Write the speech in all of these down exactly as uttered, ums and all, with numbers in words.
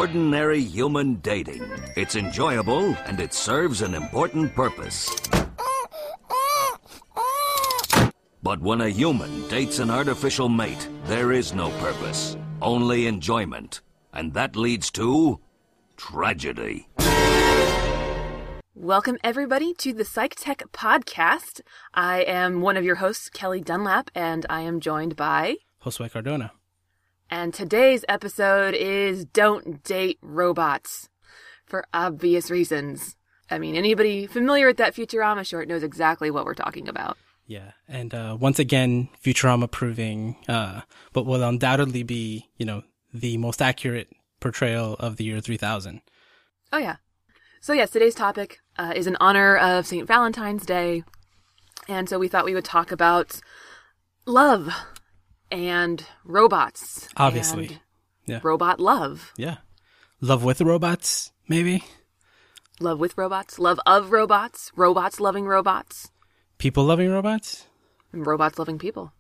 ordinary human dating. It's enjoyable and it serves an important purpose. But when a human dates an artificial mate, there is no purpose, only enjoyment. And that leads to tragedy. Welcome, everybody, to the Psych Tech Podcast. I am one of your hosts, Kelly Dunlap, and I am joined by... Josue Cardona. And today's episode is Don't Date Robots, for obvious reasons. I mean, anybody familiar with that Futurama short knows exactly what we're talking about. Yeah, and uh, once again, Futurama proving uh, what will undoubtedly be, you know, the most accurate portrayal of the year three thousand. Oh, yeah. So, yes, today's topic uh, is in honor of Saint Valentine's Day. And so we thought we would talk about love and robots. Obviously. And yeah. Robot love. Yeah. Love with robots, maybe? Love with robots. Love of robots. Robots loving robots. People loving robots? And robots loving people.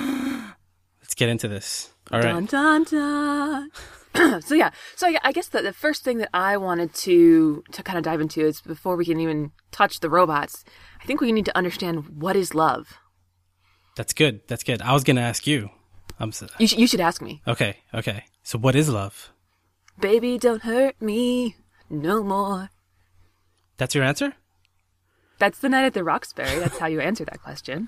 Let's get into this. All right. Dun, dun, dun. So yeah, so I guess the, the first thing that I wanted to to kind of dive into is, before we can even touch the robots, I think we need to understand, what is love. That's good. That's good. I was going to ask you. I'm so... You, sh- you should ask me. Okay, okay. So what is love? Baby, don't hurt me no more. That's your answer? That's the Night at the Roxbury. That's how you answer that question.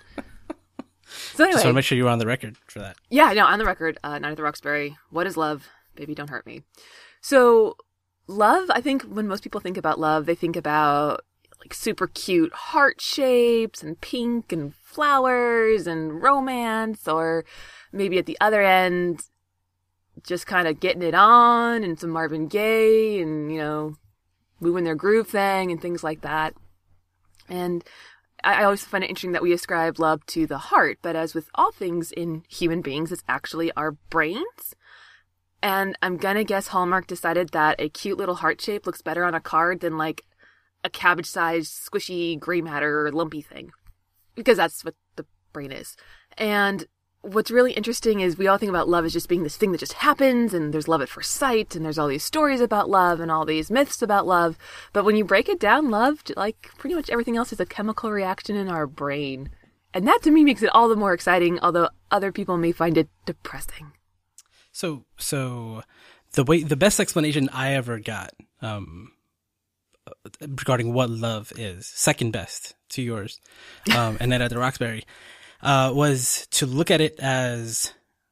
So anyway. Just want to make sure you're on the record for that. Yeah, no, on the record. Uh, Night at the Roxbury. What is love? Baby, don't hurt me. So, love, I think when most people think about love, they think about like super cute heart shapes and pink and flowers and romance, or maybe at the other end, just kind of getting it on and some Marvin Gaye and, you know, moving their groove thing and things like that. And I always find it interesting that we ascribe love to the heart, but as with all things in human beings, it's actually our brains. And I'm gonna guess Hallmark decided that a cute little heart shape looks better on a card than like a cabbage-sized squishy gray matter lumpy thing, because that's what the brain is. And what's really interesting is we all think about love as just being this thing that just happens, and there's love at first sight, and there's all these stories about love and all these myths about love. But when you break it down, love, like pretty much everything else, is a chemical reaction in our brain. And that to me makes it all the more exciting, although other people may find it depressing. So, so the way, the best explanation I ever got, um, regarding what love is, second best to yours, um, and then at the Roxbury, uh, was to look at it as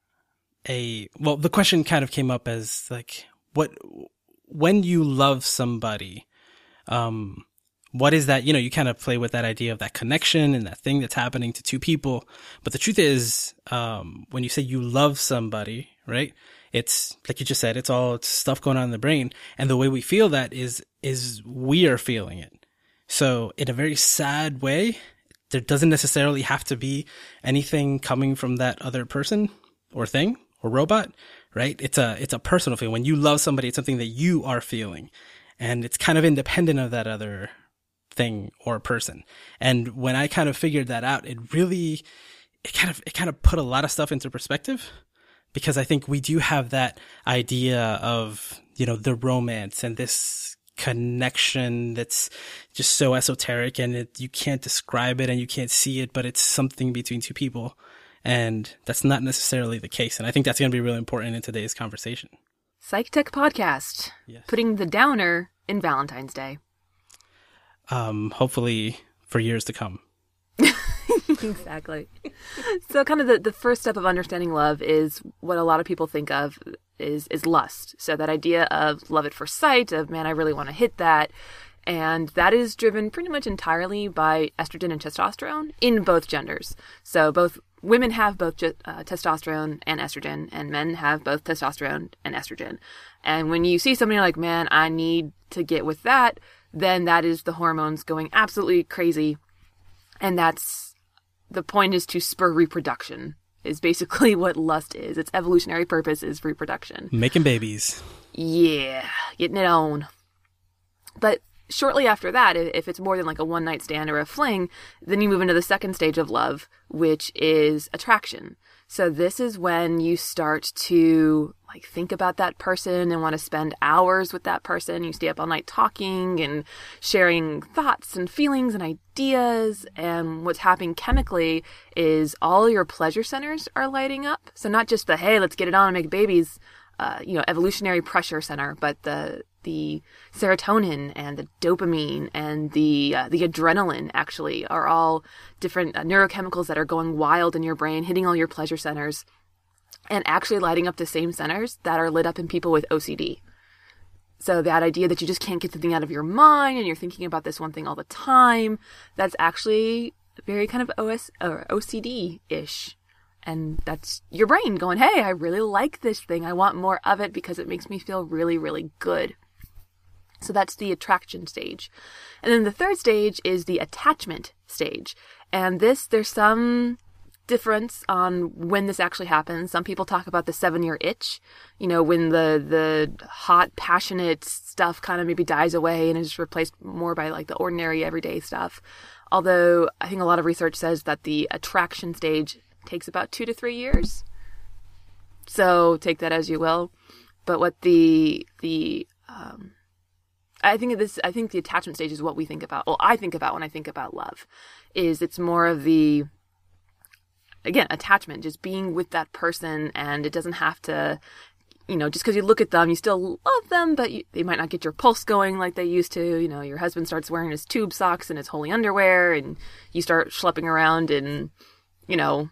a, well, the question kind of came up as like, what, when you love somebody, um, what is that? You know, you kind of play with that idea of that connection and that thing that's happening to two people. But the truth is, um, when you say you love somebody, right? It's like you just said, it's all it's stuff going on in the brain. And the way we feel that is, is we are feeling it. So in a very sad way, there doesn't necessarily have to be anything coming from that other person or thing or robot, right? It's a, it's a personal feeling. When you love somebody, it's something that you are feeling, and it's kind of independent of that other thing or person. And when I kind of figured that out, it really, it kind of, it kind of put a lot of stuff into perspective, because I think we do have that idea of, you know, the romance and this connection that's just so esoteric, and it, you can't describe it and you can't see it, but it's something between two people. And that's not necessarily the case. And I think that's going to be really important in today's conversation. Psych Tech Podcast. Yes. Putting the downer in Valentine's Day. Um, hopefully for years to come. Exactly. So kind of the, the first step of understanding love is what a lot of people think of is, is lust. So that idea of love at first sight, of, man, I really want to hit that. And that is driven pretty much entirely by estrogen and testosterone in both genders. So both women have both uh, testosterone and estrogen, and men have both testosterone and estrogen. And when you see somebody like, man, I need to get with that, then that is the hormones going absolutely crazy. And that's, the point is to spur reproduction, is basically what lust is. Its evolutionary purpose is reproduction. Making babies. Yeah, getting it on. But shortly after that, if it's more than like a one night stand or a fling, then you move into the second stage of love, which is attraction. So this is when you start to like think about that person and want to spend hours with that person. You stay up all night talking and sharing thoughts and feelings and ideas. And what's happening chemically is all your pleasure centers are lighting up. So not just the, hey, let's get it on and make babies, uh, you know, evolutionary pressure center, but the the serotonin and the dopamine and the uh, the adrenaline actually are all different uh, neurochemicals that are going wild in your brain, hitting all your pleasure centers and actually lighting up the same centers that are lit up in people with O C D. So that idea that you just can't get something out of your mind and you're thinking about this one thing all the time, that's actually very kind of O S or O C D-ish. And that's your brain going, hey, I really like this thing. I want more of it because it makes me feel really, really good. So that's the attraction stage. And then the third stage is the attachment stage. And this, there's some difference on when this actually happens. Some people talk about the seven-year itch, you know, when the the hot, passionate stuff kind of maybe dies away and is replaced more by like the ordinary, everyday stuff. Although I think a lot of research says that the attraction stage takes about two to three years. So take that as you will. But what the the um, I think of this. I think the attachment stage is what we think about. Well, I think about when I think about love, is it's more of the, again, attachment, just being with that person, and it doesn't have to, you know, just because you look at them, you still love them, but you, they might not get your pulse going like they used to. You know, your husband starts wearing his tube socks and his holy underwear, and you start schlepping around in, you know,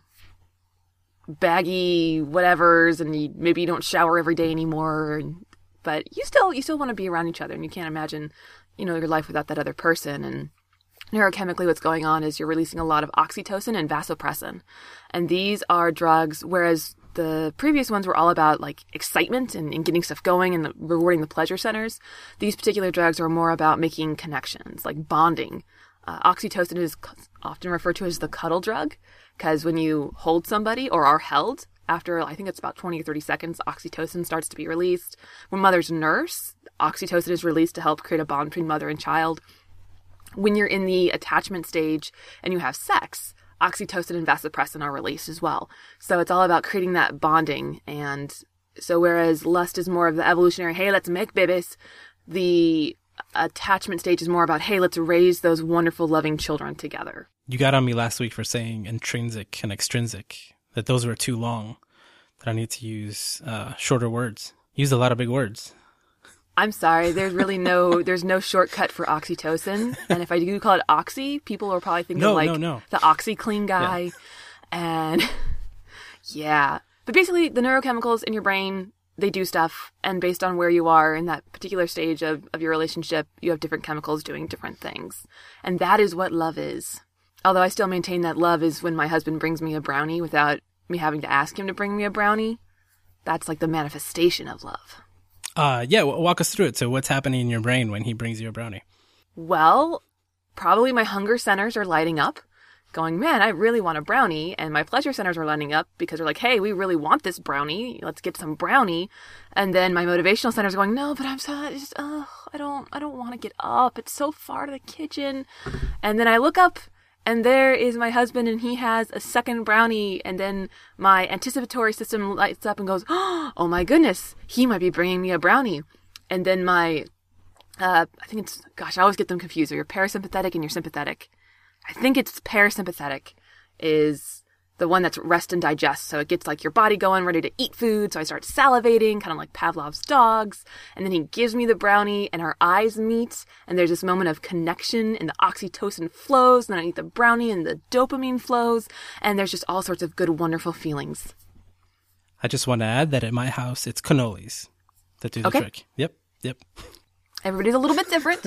baggy whatevers, and you, maybe you don't shower every day anymore. And, but you still you still want to be around each other, and you can't imagine, you know, your life without that other person. And neurochemically what's going on is you're releasing a lot of oxytocin and vasopressin. And these are drugs, whereas the previous ones were all about like excitement and, and getting stuff going and the, rewarding the pleasure centers. These particular drugs are more about making connections, like bonding. Uh, oxytocin is often referred to as the cuddle drug, because when you hold somebody or are held, after, I think it's about twenty or thirty seconds, oxytocin starts to be released. When mothers nurse, oxytocin is released to help create a bond between mother and child. When you're in the attachment stage and you have sex, oxytocin and vasopressin are released as well. So it's all about creating that bonding. And so whereas lust is more of the evolutionary, hey, let's make babies, the attachment stage is more about, hey, let's raise those wonderful, loving children together. You got on me last week for saying intrinsic and extrinsic, that those were too long, that I need to use uh, shorter words. Use a lot of big words. I'm sorry, there's really no, there's no shortcut for oxytocin. And if I do call it oxy, people are probably thinking no, like no, no. the OxyClean guy. Yeah. And yeah, but basically the neurochemicals in your brain, they do stuff. And based on where you are in that particular stage of, of your relationship, you have different chemicals doing different things. And that is what love is. Although I still maintain that love is when my husband brings me a brownie without me having to ask him to bring me a brownie. That's like the manifestation of love. Uh, yeah, walk us through it. So what's happening in your brain when he brings you a brownie? Well, probably my hunger centers are lighting up, going, man, I really want a brownie. And my pleasure centers are lighting up because they're like, hey, we really want this brownie. Let's get some brownie. And then my motivational centers are going, no, but I'm so, just, oh, I don't, I don't want to get up. It's so far to the kitchen. And then I look up, and there is my husband, and he has a second brownie, and then my anticipatory system lights up and goes, oh my goodness, he might be bringing me a brownie. And then my, uh, I think it's, gosh, I always get them confused. You're parasympathetic and you're sympathetic. I think it's parasympathetic is the one that's rest and digest. So it gets like your body going, ready to eat food. So I start salivating, kind of like Pavlov's dogs. And then he gives me the brownie and our eyes meet. And there's this moment of connection and the oxytocin flows. And then I eat the brownie and the dopamine flows. And there's just all sorts of good, wonderful feelings. I just want to add that at my house, it's cannolis that do the okay. trick. Yep, yep. Everybody's a little bit different.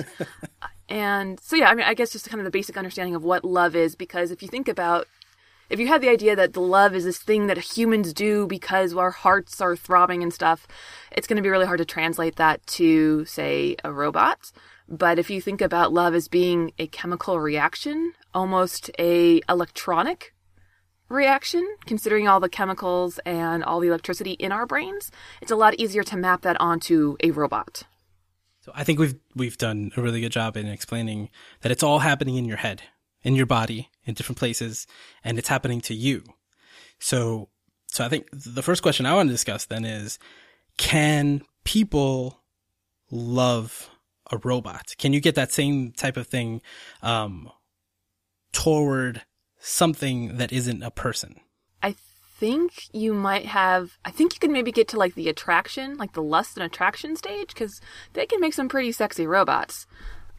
And so, yeah, I mean, I guess just kind of the basic understanding of what love is. Because if you think about, if you had the idea that the love is this thing that humans do because our hearts are throbbing and stuff, it's going to be really hard to translate that to, say, a robot. But if you think about love as being a chemical reaction, almost a electronic reaction, considering all the chemicals and all the electricity in our brains, it's a lot easier to map that onto a robot. So I think we've we've done a really good job in explaining that it's all happening in your head, in your body, in different places, and it's happening to you. So so I think the first question I want to discuss then is, can people love a robot? Can you get that same type of thing um, toward something that isn't a person? I think you might have, I think you could maybe get to like the attraction, like the lust and attraction stage, because they can make some pretty sexy robots.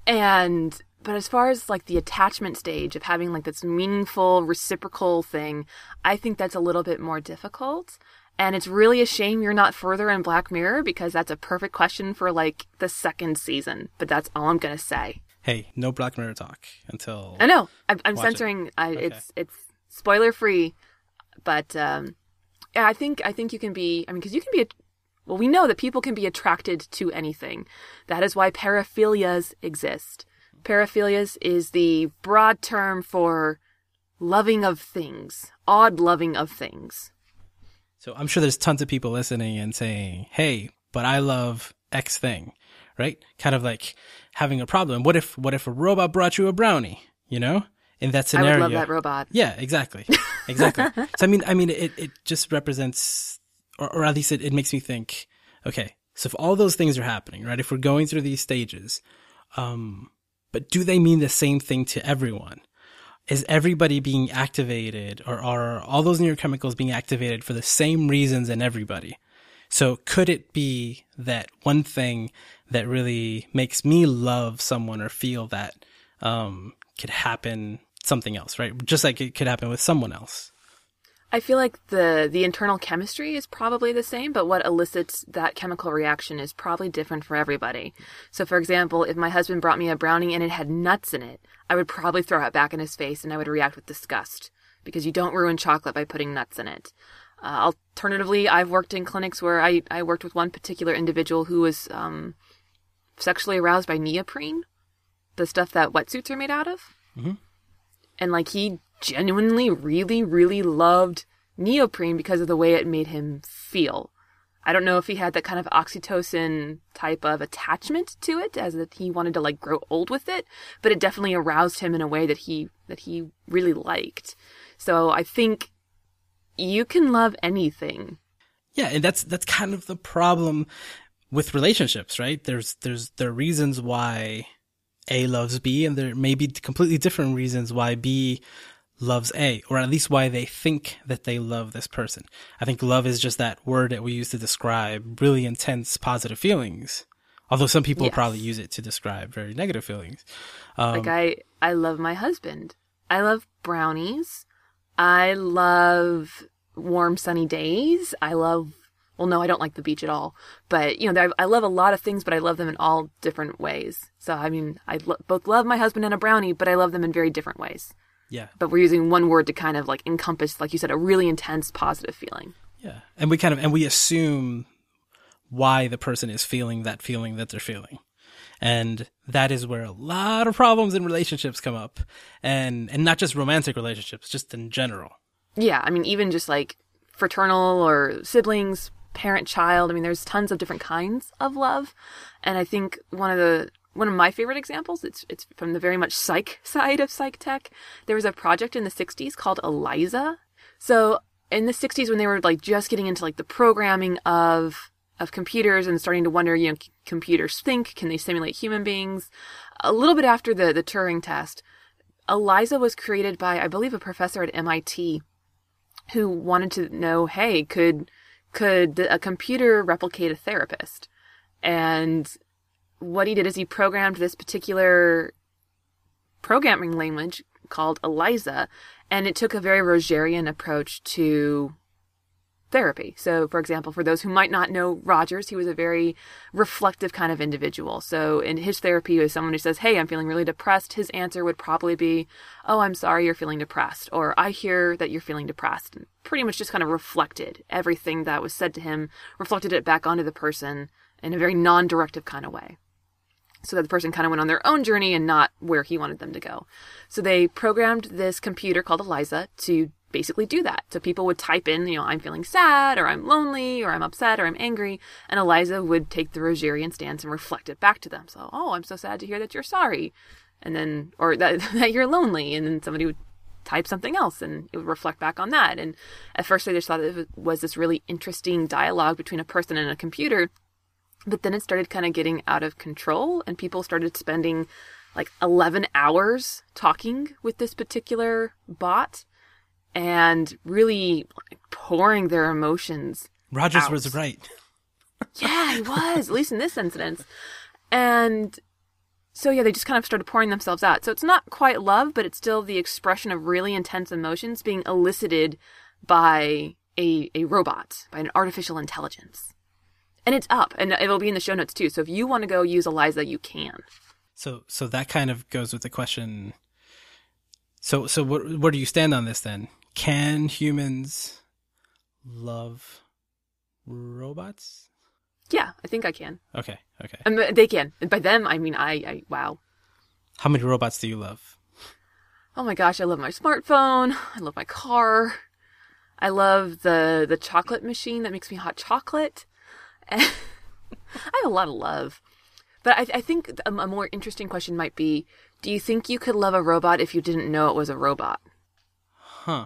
And, but as far as like the attachment stage of having like this meaningful reciprocal thing, I think that's a little bit more difficult. And it's really a shame you're not further in Black Mirror, because that's a perfect question for like the second season. But that's all I'm going to say. Hey, no Black Mirror talk until I know. I'm, I'm watch censoring. it. I, Okay. It's it's spoiler free. But um, yeah, I think I think you can be. I mean, because you can be. A, well, we know that people can be attracted to anything. That is why paraphilias exist. Paraphilias is the broad term for loving of things, odd loving of things. So I'm sure there's tons of people listening and saying, hey, but I love X thing, right? Kind of like having a problem. What if, what if a robot brought you a brownie, you know, in that scenario? I would love that robot. Yeah, exactly. Exactly. So, I mean, I mean, it, it just represents, or, or at least it, it makes me think, okay, so if all those things are happening, right? If we're going through these stages, um, but do they mean the same thing to everyone? Is everybody being activated, or are all those neurochemicals being activated for the same reasons in everybody? So could it be that one thing that really makes me love someone or feel that um, could happen something else, right? Just like it could happen with someone else. I feel like the the internal chemistry is probably the same, but what elicits that chemical reaction is probably different for everybody. So, for example, if my husband brought me a brownie and it had nuts in it, I would probably throw it back in his face and I would react with disgust, because you don't ruin chocolate by putting nuts in it. Uh, alternatively, I've worked in clinics where I, I worked with one particular individual who was um, sexually aroused by neoprene, the stuff that wetsuits are made out of. Mm-hmm. And like he genuinely really, really loved neoprene because of the way it made him feel. I don't know if he had that kind of oxytocin type of attachment to it, as that he wanted to like grow old with it, but it definitely aroused him in a way that he that he really liked. So I think you can love anything. Yeah, and that's that's kind of the problem with relationships, right? There's there's there are reasons why A loves B, and there may be completely different reasons why B loves A, or at least why they think that they love this person. I think love is just that word that we use to describe really intense positive feelings. Although some people Yes. probably use it to describe very negative feelings. Um, Like I, I love my husband. I love brownies. I love warm sunny days. I love, well, no, I don't like the beach at all. But, you know, I, I love a lot of things, but I love them in all different ways. So, I mean, I lo- both love my husband and a brownie, but I love them in very different ways. yeah. But we're using one word to kind of like encompass, like you said, a really intense positive feeling. Yeah. And we kind of, and we assume why the person is feeling that feeling that they're feeling. And that is where a lot of problems in relationships come up. And, and not just romantic relationships, just in general. Yeah, I mean, even just like fraternal or siblings, parent-child. I mean, there's tons of different kinds of love. And I think one of the one of my favorite examples, it's it's from the very much psych side of psych tech. There was a project in the sixties called ELIZA. So in the sixties, when they were like just getting into like the programming of of computers and starting to wonder, you know, c- computers think, can they simulate human beings? A little bit after the the Turing test, ELIZA was created by, I believe, a professor at M I T who wanted to know, hey, could could a computer replicate a therapist? And what he did is he programmed this particular programming language called ELIZA, and it took a very Rogerian approach to therapy. So, for example, for those who might not know Rogers, he was a very reflective kind of individual. So in his therapy, if someone who says, hey, I'm feeling really depressed, his answer would probably be, oh, I'm sorry you're feeling depressed, or I hear that you're feeling depressed. And pretty much just kind of reflected everything that was said to him, reflected it back onto the person in a very non-directive kind of way, so that the person kind of went on their own journey and not where he wanted them to go. So they programmed this computer called ELIZA to basically do that. So people would type in, you know, I'm feeling sad, or I'm lonely, or I'm upset, or I'm angry, and Eliza would take the Rogerian stance and reflect it back to them. So, oh, I'm so sad to hear that you're sorry, and then, or that, that you're lonely, and then somebody would type something else, and it would reflect back on that. And at first they just thought it was this really interesting dialogue between a person and a computer, but then it started kind of getting out of control, and people started spending like eleven hours talking with this particular bot, and really pouring their emotions Rogers out. was right. Yeah, he was, at least in this instance. And so, yeah, they just kind of started pouring themselves out. So it's not quite love, but it's still the expression of really intense emotions being elicited by a, a robot, by an artificial intelligence. And it's up, and it'll be in the show notes too. So if you want to go use Eliza, you can. So so that kind of goes with the question. So so what, where do you stand on this then? Can humans love robots? Yeah, I think I can. Okay, okay. And they can. And by them, I mean I, I. Wow. How many robots do you love? Oh my gosh, I love my smartphone. I love my car. I love the the chocolate machine that makes me hot chocolate. I have a lot of love. But I, I think a, a more interesting question might be, do you think you could love a robot if you didn't know it was a robot? Huh.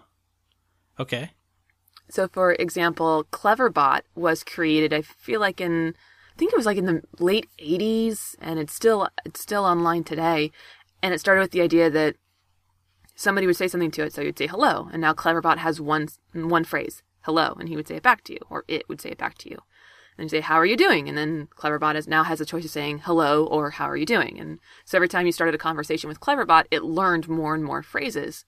Okay. So, for example, Cleverbot was created, I feel like in, I think it was like in the late eighties, and it's still it's still online today. And it started with the idea that somebody would say something to it, so you'd say hello, and now Cleverbot has one one phrase, hello, and he would say it back to you, or it would say it back to you. And you say, how are you doing? And then Cleverbot is, now has a choice of saying hello or how are you doing? And so every time you started a conversation with Cleverbot, it learned more and more phrases.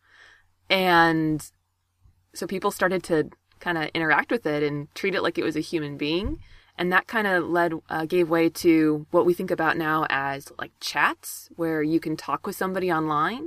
And so people started to kind of interact with it and treat it like it was a human being. And that kind of led, uh, gave way to what we think about now as like chats, where you can talk with somebody online.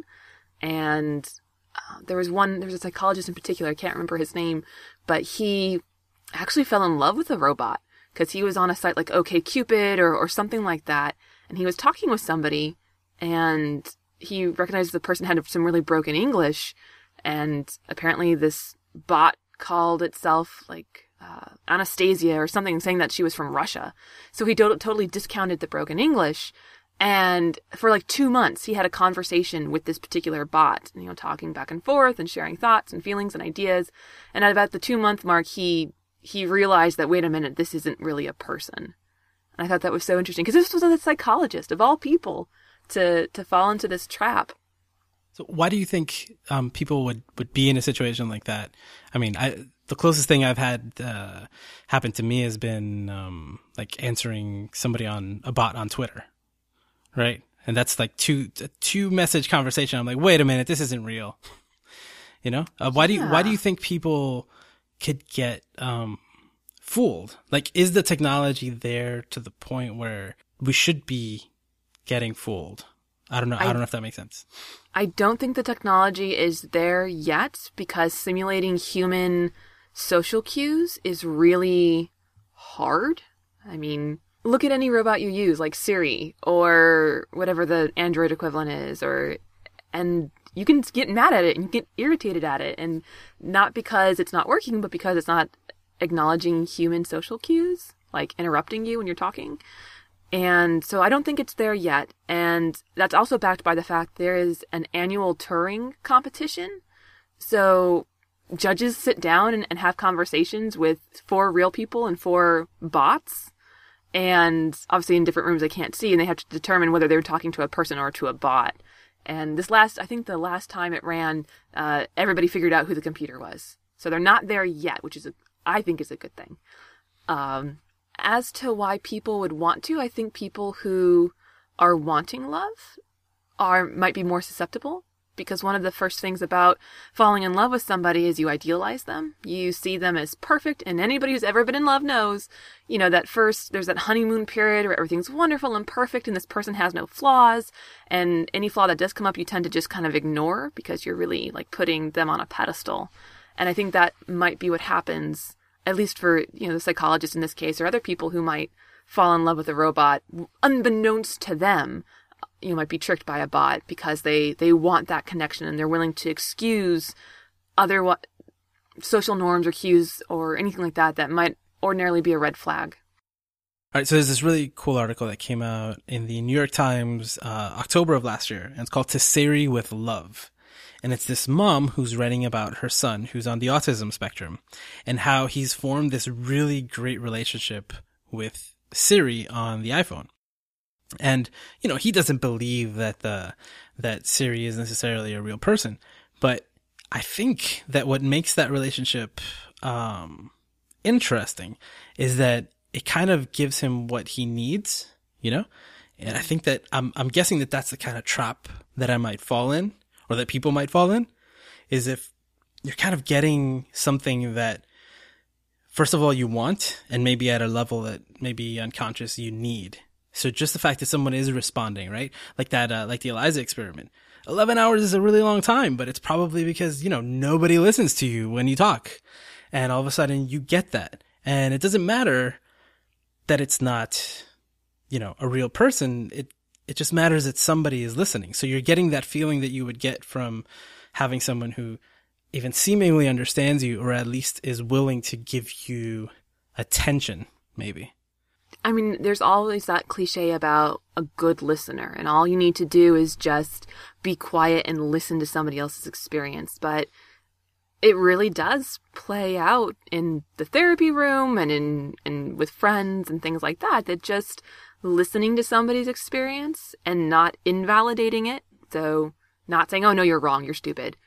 And uh, there was one, there was a psychologist in particular, I can't remember his name, but he actually fell in love with a robot. Because he was on a site like OkCupid or, or something like that, and he was talking with somebody, and he recognized the person had some really broken English, and apparently this bot called itself like uh, Anastasia or something, saying that she was from Russia. So he to- totally discounted the broken English, and for like two months he had a conversation with this particular bot, you know, talking back and forth and sharing thoughts and feelings and ideas. And at about the two month mark, he he realized that, wait a minute, this isn't really a person. And I thought that was so interesting, because this was a psychologist, of all people, to, to fall into this trap. So why do you think um, people would, would be in a situation like that? I mean, I, the closest thing I've had uh, happen to me has been um, like answering somebody on a bot on Twitter, right? And that's like two a two message conversation. I'm like, wait a minute, this isn't real. You know, uh, why do you, why do you think people could get um, fooled? Like, is the technology there to the point where we should be getting fooled? I don't know. I, I don't know if that makes sense. I don't think the technology is there yet, because simulating human social cues is really hard. I mean, look at any robot you use, like Siri or whatever the Android equivalent is, or and you can get mad at it and get irritated at it, and not because it's not working, but because it's not acknowledging human social cues, like interrupting you when you're talking. And so I don't think it's there yet. And that's also backed by the fact there is an annual Turing competition. So judges sit down and, and have conversations with four real people and four bots. And obviously in different rooms they can't see, and they have to determine whether they're talking to a person or to a bot. And this last, I think the last time it ran, uh, everybody figured out who the computer was. So they're not there yet, which is, a, I think is a good thing. Um, as to why people would want to, I think people who are wanting love are, might be more susceptible. Because one of the first things about falling in love with somebody is you idealize them. You see them as perfect, and anybody who's ever been in love knows, you know, that first, there's that honeymoon period where everything's wonderful and perfect and this person has no flaws, and any flaw that does come up you tend to just kind of ignore because you're really like putting them on a pedestal. And I think that might be what happens, at least for, you know, the psychologist in this case, or other people who might fall in love with a robot unbeknownst to them. You know, might be tricked by a bot because they, they want that connection, and they're willing to excuse other social norms or cues or anything like that that might ordinarily be a red flag. All right, so there's this really cool article that came out in the New York Times, uh, October of last year, and it's called Tesseri with Love. And it's this mom who's writing about her son who's on the autism spectrum and how he's formed this really great relationship with Siri on the iPhone. And, you know, he doesn't believe that the, that Siri is necessarily a real person, but I think that what makes that relationship, um, interesting is that it kind of gives him what he needs, you know? And I think that I'm, I'm guessing that that's the kind of trap that I might fall in, or that people might fall in, is if you're kind of getting something that, first of all, you want, and maybe at a level that maybe unconscious you need. So just the fact that someone is responding, right? Like that, uh, like the Eliza experiment. eleven hours is a really long time, but it's probably because, you know, nobody listens to you when you talk. And all of a sudden you get that. And it doesn't matter that it's not, you know, a real person. It, it just matters that somebody is listening. So you're getting that feeling that you would get from having someone who even seemingly understands you, or at least is willing to give you attention, maybe. I mean, there's always that cliche about a good listener, and all you need to do is just be quiet and listen to somebody else's experience. But it really does play out in the therapy room and in and with friends and things like that, that just listening to somebody's experience and not invalidating it, so not saying, oh, no, you're wrong, you're stupid,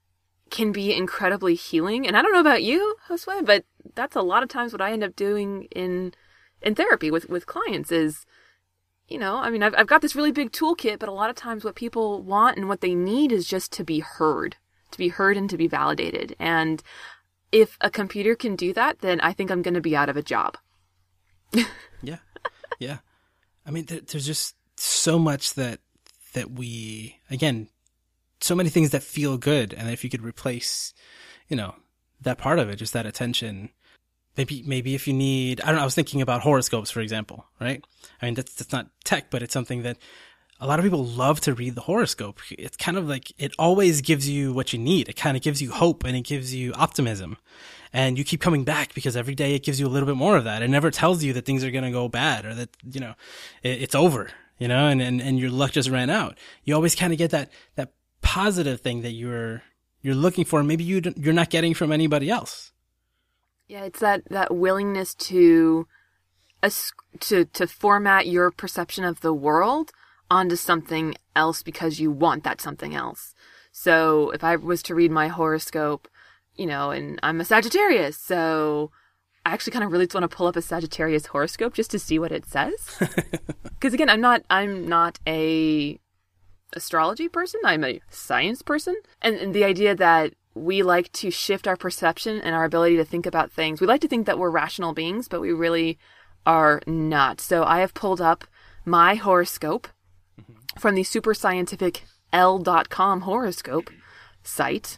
can be incredibly healing. And I don't know about you, Josue, but that's a lot of times what I end up doing in in therapy with, with clients is, you know, I mean, I've, I've got this really big toolkit, but a lot of times what people want and what they need is just to be heard, to be heard and to be validated. And if a computer can do that, then I think I'm going to be out of a job. Yeah. Yeah. I mean, there, there's just so much that, that we, again, so many things that feel good. And if you could replace, you know, that part of it, just that attention. Maybe, maybe if you need, I don't know, I was thinking about horoscopes, for example, right? I mean, that's, that's not tech, but it's something that a lot of people love to read the horoscope. It's kind of like, it always gives you what you need. It kind of gives you hope and it gives you optimism. And you keep coming back because every day it gives you a little bit more of that. It never tells you that things are going to go bad or that, you know, it, it's over, you know, and, and, and your luck just ran out. You always kind of get that, that positive thing that you're, you're looking for. Maybe you don't, you're not getting from anybody else. Yeah, it's that, that willingness to, uh, to, to format your perception of the world onto something else because you want that something else. So if I was to read my horoscope, you know, and I'm a Sagittarius, so I actually kind of really want to pull up a Sagittarius horoscope just to see what it says. Because again, I'm not, I'm not a astrology person. I'm a science person. And, and the idea that we like to shift our perception and our ability to think about things. We like to think that we're rational beings, but we really are not. So I have pulled up my horoscope from the super scientific L dot com horoscope site.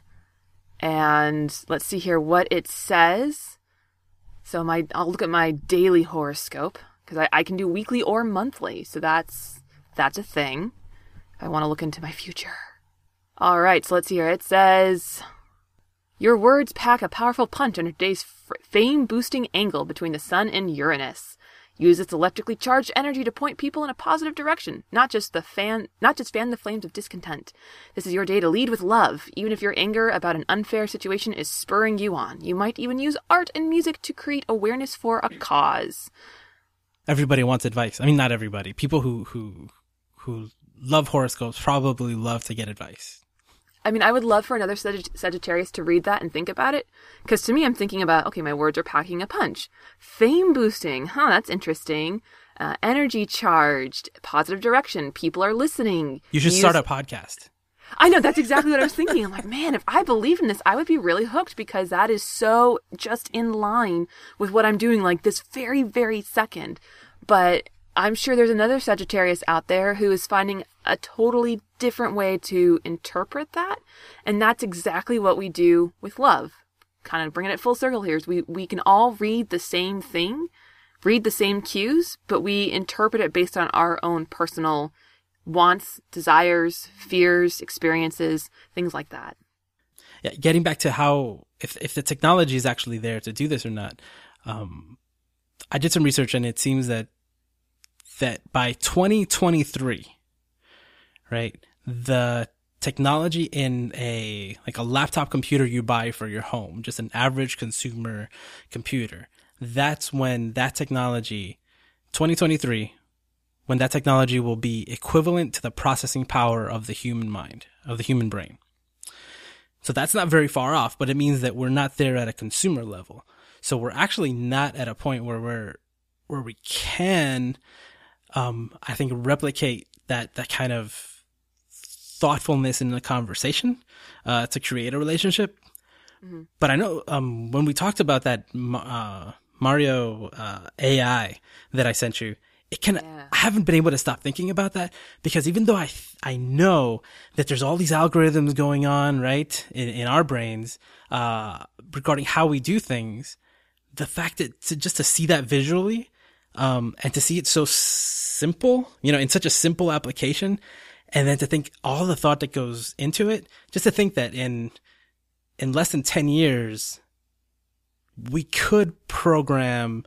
And let's see here what it says. So my, I'll look at my daily horoscope because I, I can do weekly or monthly. So that's, that's a thing. I want to look into my future. All right. So let's see here. It says, your words pack a powerful punch under today's f- fame-boosting angle between the sun and Uranus. Use its electrically charged energy to point people in a positive direction, not just the fan, not just fan the flames of discontent. This is your day to lead with love, even if your anger about an unfair situation is spurring you on. You might even use art and music to create awareness for a cause. Everybody wants advice. I mean, not everybody. People who who who love horoscopes probably love to get advice. I mean, I would love for another Sagitt- Sagittarius to read that and think about it. Because to me, I'm thinking about, okay, my words are packing a punch. Fame boosting. Huh, that's interesting. Uh, energy charged. Positive direction. People are listening. You should Use... start a podcast. I know, that's exactly what I was thinking. I'm like, man, if I believe in this, I would be really hooked because that is so just in line with what I'm doing like this very, very second. But I'm sure there's another Sagittarius out there who is finding a totally different way to interpret that. And that's exactly what we do with love. Kind of bringing it full circle here is we, we can all read the same thing, read the same cues, but we interpret it based on our own personal wants, desires, fears, experiences, things like that. Yeah, getting back to how if if the technology is actually there to do this or not. Um, I did some research, and it seems that that by twenty twenty-three, right, the technology in a like a laptop computer you buy for your home, just an average consumer computer, that's when that technology, twenty twenty-three, when that technology will be equivalent to the processing power of the human mind, of the human brain. So that's not very far off, but it means that we're not there at a consumer level. So we're actually not at a point where we're, where we can, um, I think, replicate that, that kind of thoughtfulness in the conversation, uh, to create a relationship. Mm-hmm. But I know, um, when we talked about that, uh, Mario, uh, A I that I sent you, it can, yeah. I haven't been able to stop thinking about that, because even though I, I know that there's all these algorithms going on, right, in, in our brains, uh, regarding how we do things, the fact that to just to see that visually, um, and to see it so simple, you know, in such a simple application, and then to think all the thought that goes into it, just to think that in, in less than ten years, we could program,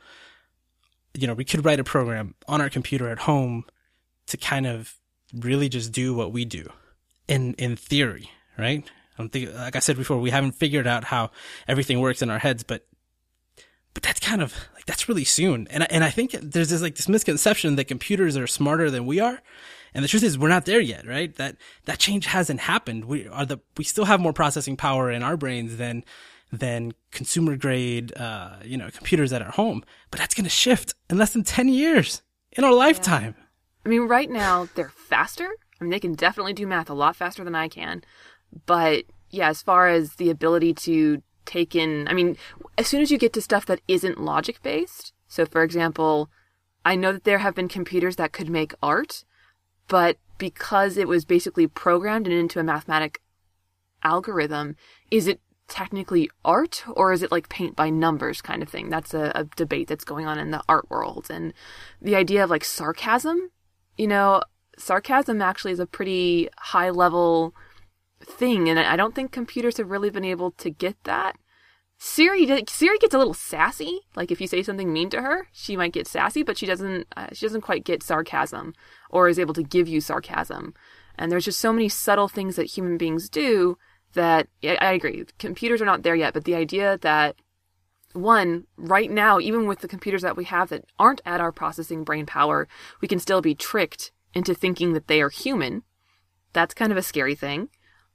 you know, we could write a program on our computer at home to kind of really just do what we do in, in theory, right? I don't think, like I said before, we haven't figured out how everything works in our heads, but, but that's kind of like, that's really soon. And I, and I think there's this like this misconception that computers are smarter than we are. And the truth is we're not there yet, right? That, that change hasn't happened. We are the, we still have more processing power in our brains than, than consumer grade, uh, you know, computers at our home. But that's going to shift in less than ten years in our lifetime. Yeah. I mean, right now they're faster. I mean, they can definitely do math a lot faster than I can. But yeah, as far as the ability to take in, I mean, as soon as you get to stuff that isn't logic based. So for example, I know that there have been computers that could make art, but because it was basically programmed and into a mathematic algorithm, is it technically art, or is it like paint by numbers kind of thing? That's a, a debate that's going on in the art world. And the idea of like sarcasm, you know, sarcasm actually is a pretty high level thing, and I don't think computers have really been able to get that. Siri Siri gets a little sassy. Like if you say something mean to her, she might get sassy, but she doesn't uh, she doesn't quite get sarcasm, or is able to give you sarcasm. And there's just so many subtle things that human beings do that, yeah, I agree, computers are not there yet, but the idea that, one, right now, even with the computers that we have that aren't at our processing brain power, we can still be tricked into thinking that they are human. That's kind of a scary thing.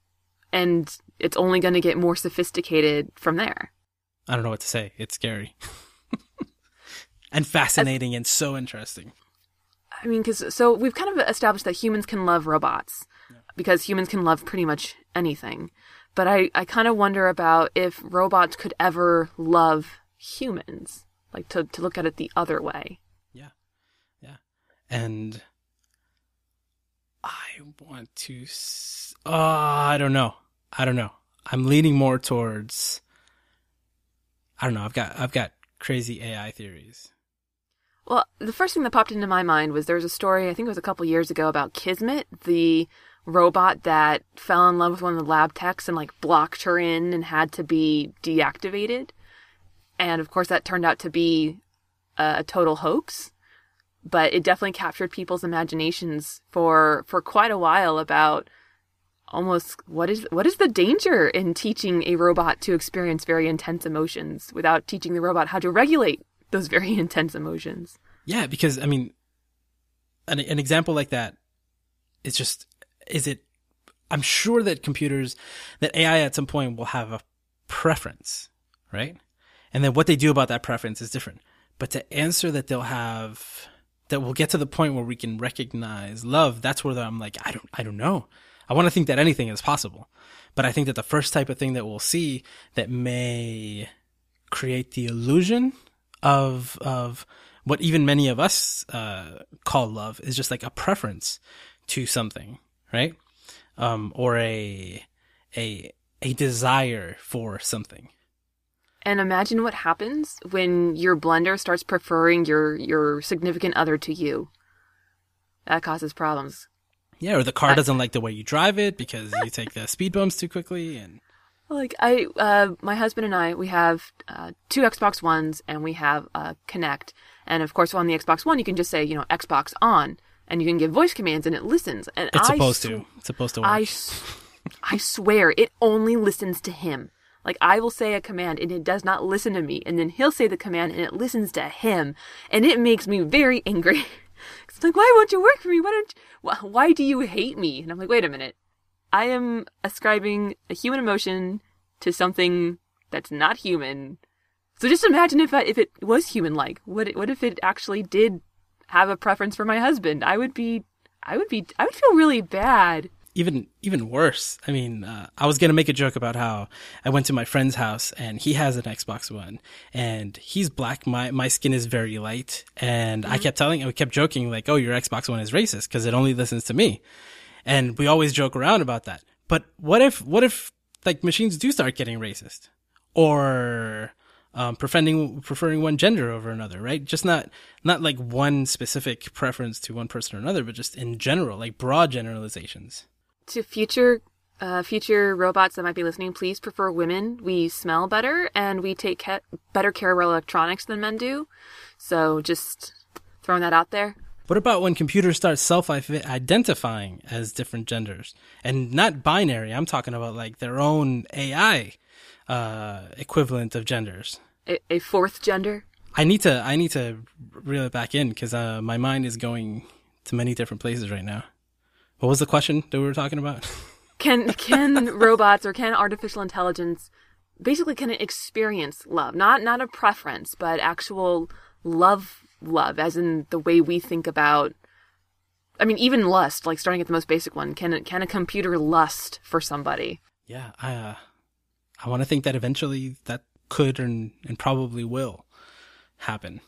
And it's only going to get more sophisticated from there. I don't know what to say. It's scary. And fascinating As, and so interesting. I mean, because so we've kind of established that humans can love robots, yeah, because humans can love pretty much anything. But I, I kind of wonder about if robots could ever love humans, like to, to look at it the other way. Yeah. Yeah. And I want to, s- oh, I don't know. I don't know. I'm leaning more towards, I don't know. I've got, I've got crazy A I theories. Well, the first thing that popped into my mind was there was a story, I think it was a couple years ago, about Kismet, the robot that fell in love with one of the lab techs and like blocked her in and had to be deactivated. And of course that turned out to be a, a total hoax, but it definitely captured people's imaginations for, for quite a while about almost what is, what is the danger in teaching a robot to experience very intense emotions without teaching the robot how to regulate those very intense emotions. Yeah, because I mean, an, an example like that is just, is it, I'm sure that computers, that A I at some point will have a preference, right? And then what they do about that preference is different. But to answer that they'll have, that we'll get to the point where we can recognize love, that's where I'm like, I don't, I don't know. I want to think that anything is possible. But I think that the first type of thing that we'll see that may create the illusion of, of what even many of us, uh, call love is just like a preference to something, right? Um, or a, a, a desire for something. And imagine what happens when your blender starts preferring your, your significant other to you. That causes problems. Yeah, or the car doesn't like the way you drive it because you take the speed bumps too quickly. And Like I, uh, my husband and I, we have uh, two Xbox Ones and we have uh, Kinect. And of course, on the Xbox One, you can just say, you know, Xbox on, and you can give voice commands and it listens. And It's I supposed sw- to. It's supposed to work. I, s- I swear, it only listens to him. Like, I will say a command and it does not listen to me. And then he'll say the command and it listens to him. And it makes me very angry. It's like, why won't you work for me? Why don't you, wh- why do you hate me? And I'm like, wait a minute. I am ascribing a human emotion to something that's not human. So just imagine if I, if it was human-like. What what if it actually did have a preference for my husband? I would be, I would be, I would feel really bad. Even even worse. I mean, uh, I was gonna make a joke about how I went to my friend's house and he has an Xbox One and he's black. My my skin is very light, and mm-hmm. I kept telling, I kept joking like, "Oh, your Xbox One is racist because it only listens to me," and we always joke around about that. But what if what if like machines do start getting racist, or um, preferring preferring one gender over another, right? Just not not like one specific preference to one person or another, but just in general, like broad generalizations. To future uh, future robots that might be listening, please prefer women. We smell better and we take ca- better care of our electronics than men do. So just throwing that out there. What about when computers start self-identifying as different genders? And not binary, I'm talking about like their own A I uh, equivalent of genders. A, a fourth gender? I need to I need to reel it back in because uh, my mind is going to many different places right now. What was the question that we were talking about? Can can robots or can artificial intelligence basically can it experience love? Not not a preference, but actual love love, as in the way we think about, I mean, even lust, like starting at the most basic one. Can can a computer lust for somebody? Yeah, I uh, I want to think that eventually that could and, and probably will happen.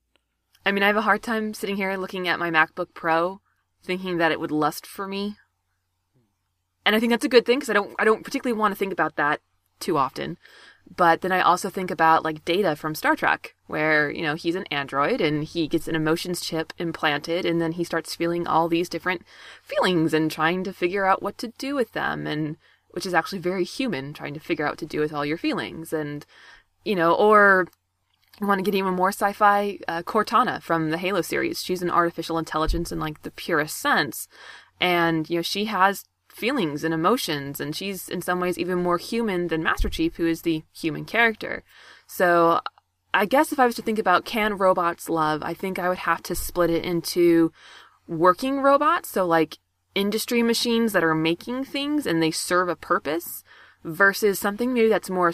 I mean, I have a hard time sitting here looking at my MacBook Pro thinking that it would lust for me. And I think that's a good thing because I don't I don't particularly want to think about that too often. But then I also think about like Data from Star Trek, where, you know, he's an android and he gets an emotions chip implanted and then he starts feeling all these different feelings and trying to figure out what to do with them, and which is actually very human, trying to figure out what to do with all your feelings. And, you know, or you want to get even more sci-fi, uh, Cortana from the Halo series. She's an artificial intelligence in like the purest sense. And, you know, she has feelings and emotions, and she's in some ways even more human than Master Chief, who is the human character. So I guess if I was to think about can robots love, I think I would have to split it into working robots. So like industry machines that are making things and they serve a purpose, versus something maybe that's more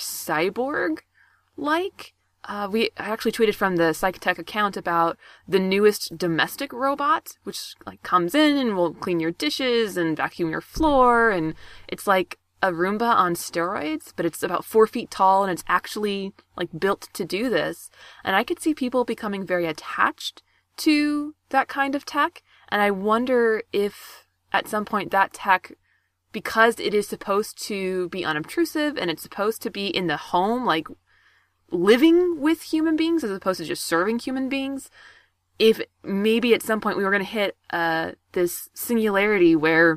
cyborg-like. Uh, we I actually tweeted from the PsychTech account about the newest domestic robot, which like comes in and will clean your dishes and vacuum your floor, and it's like a Roomba on steroids, but it's about four feet tall and it's actually like built to do this. And I could see people becoming very attached to that kind of tech, and I wonder if at some point that tech, because it is supposed to be unobtrusive and it's supposed to be in the home, like living with human beings as opposed to just serving human beings, if maybe at some point we were going to hit uh, this singularity where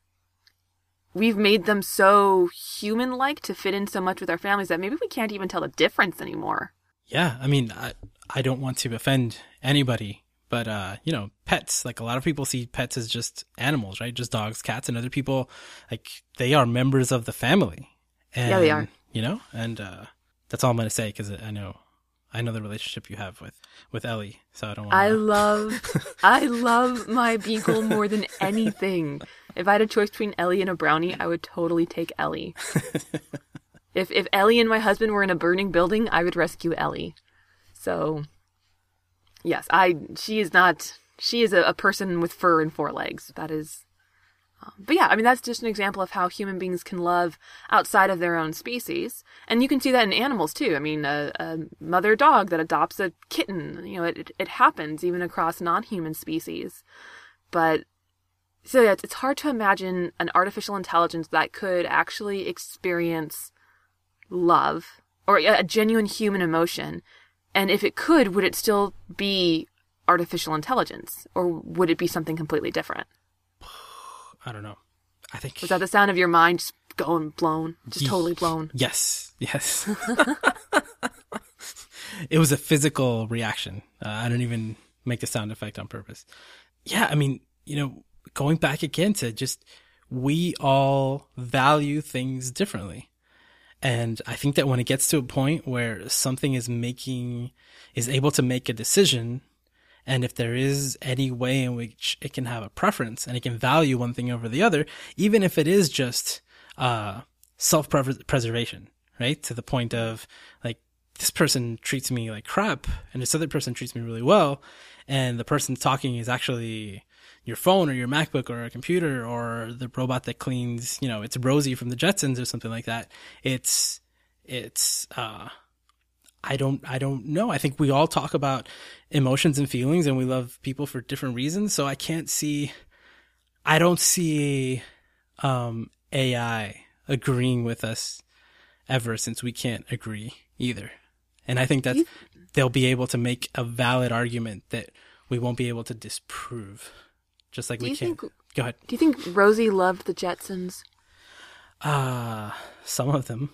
we've made them so human-like to fit in so much with our families that maybe we can't even tell the difference anymore. Yeah, I mean, I, I don't want to offend anybody, but, uh, you know, pets, like a lot of people see pets as just animals, right? Just dogs, cats, and other people, like, they are members of the family. And, yeah, they are. You know, and, uh, that's all I'm going to say because I know, I know the relationship you have with, with Ellie, so I don't want to. I love, I love my beagle more than anything. If I had a choice between Ellie and a brownie, I would totally take Ellie. if if Ellie and my husband were in a burning building, I would rescue Ellie. So, yes, I. She is not. She is a, a person with fur and four legs. That is. Um, but yeah, I mean, that's just an example of how human beings can love outside of their own species. And you can see that in animals, too. I mean, a, a mother dog that adopts a kitten, you know, it, it, it happens even across non-human species. But, so yeah, it's, it's hard to imagine an artificial intelligence that could actually experience love or a, a genuine human emotion. And if it could, would it still be artificial intelligence? Or would it be something completely different? I don't know. I think was that the sound of your mind going blown, just totally blown. Yes, yes. It was a physical reaction. Uh, I don't even make the sound effect on purpose. Yeah, I mean, you know, going back again to just, we all value things differently. And I think that when it gets to a point where something is making, is able to make a decision, and if there is any way in which it can have a preference and it can value one thing over the other, even if it is just uh self-preservation, right? To the point of, like, this person treats me like crap and this other person treats me really well, and the person talking is actually your phone or your MacBook or a computer or the robot that cleans, you know, it's Rosie from the Jetsons or something like that. It's, it's, uh, I don't, I don't know. I think we all talk about emotions and feelings, and we love people for different reasons. So I can't see, I don't see, um, A I agreeing with us ever, since we can't agree either. And I think that they'll be able to make a valid argument that we won't be able to disprove. Just like do we you can't. Think, Go ahead. Do you think Rosie loved the Jetsons? Uh, some of them.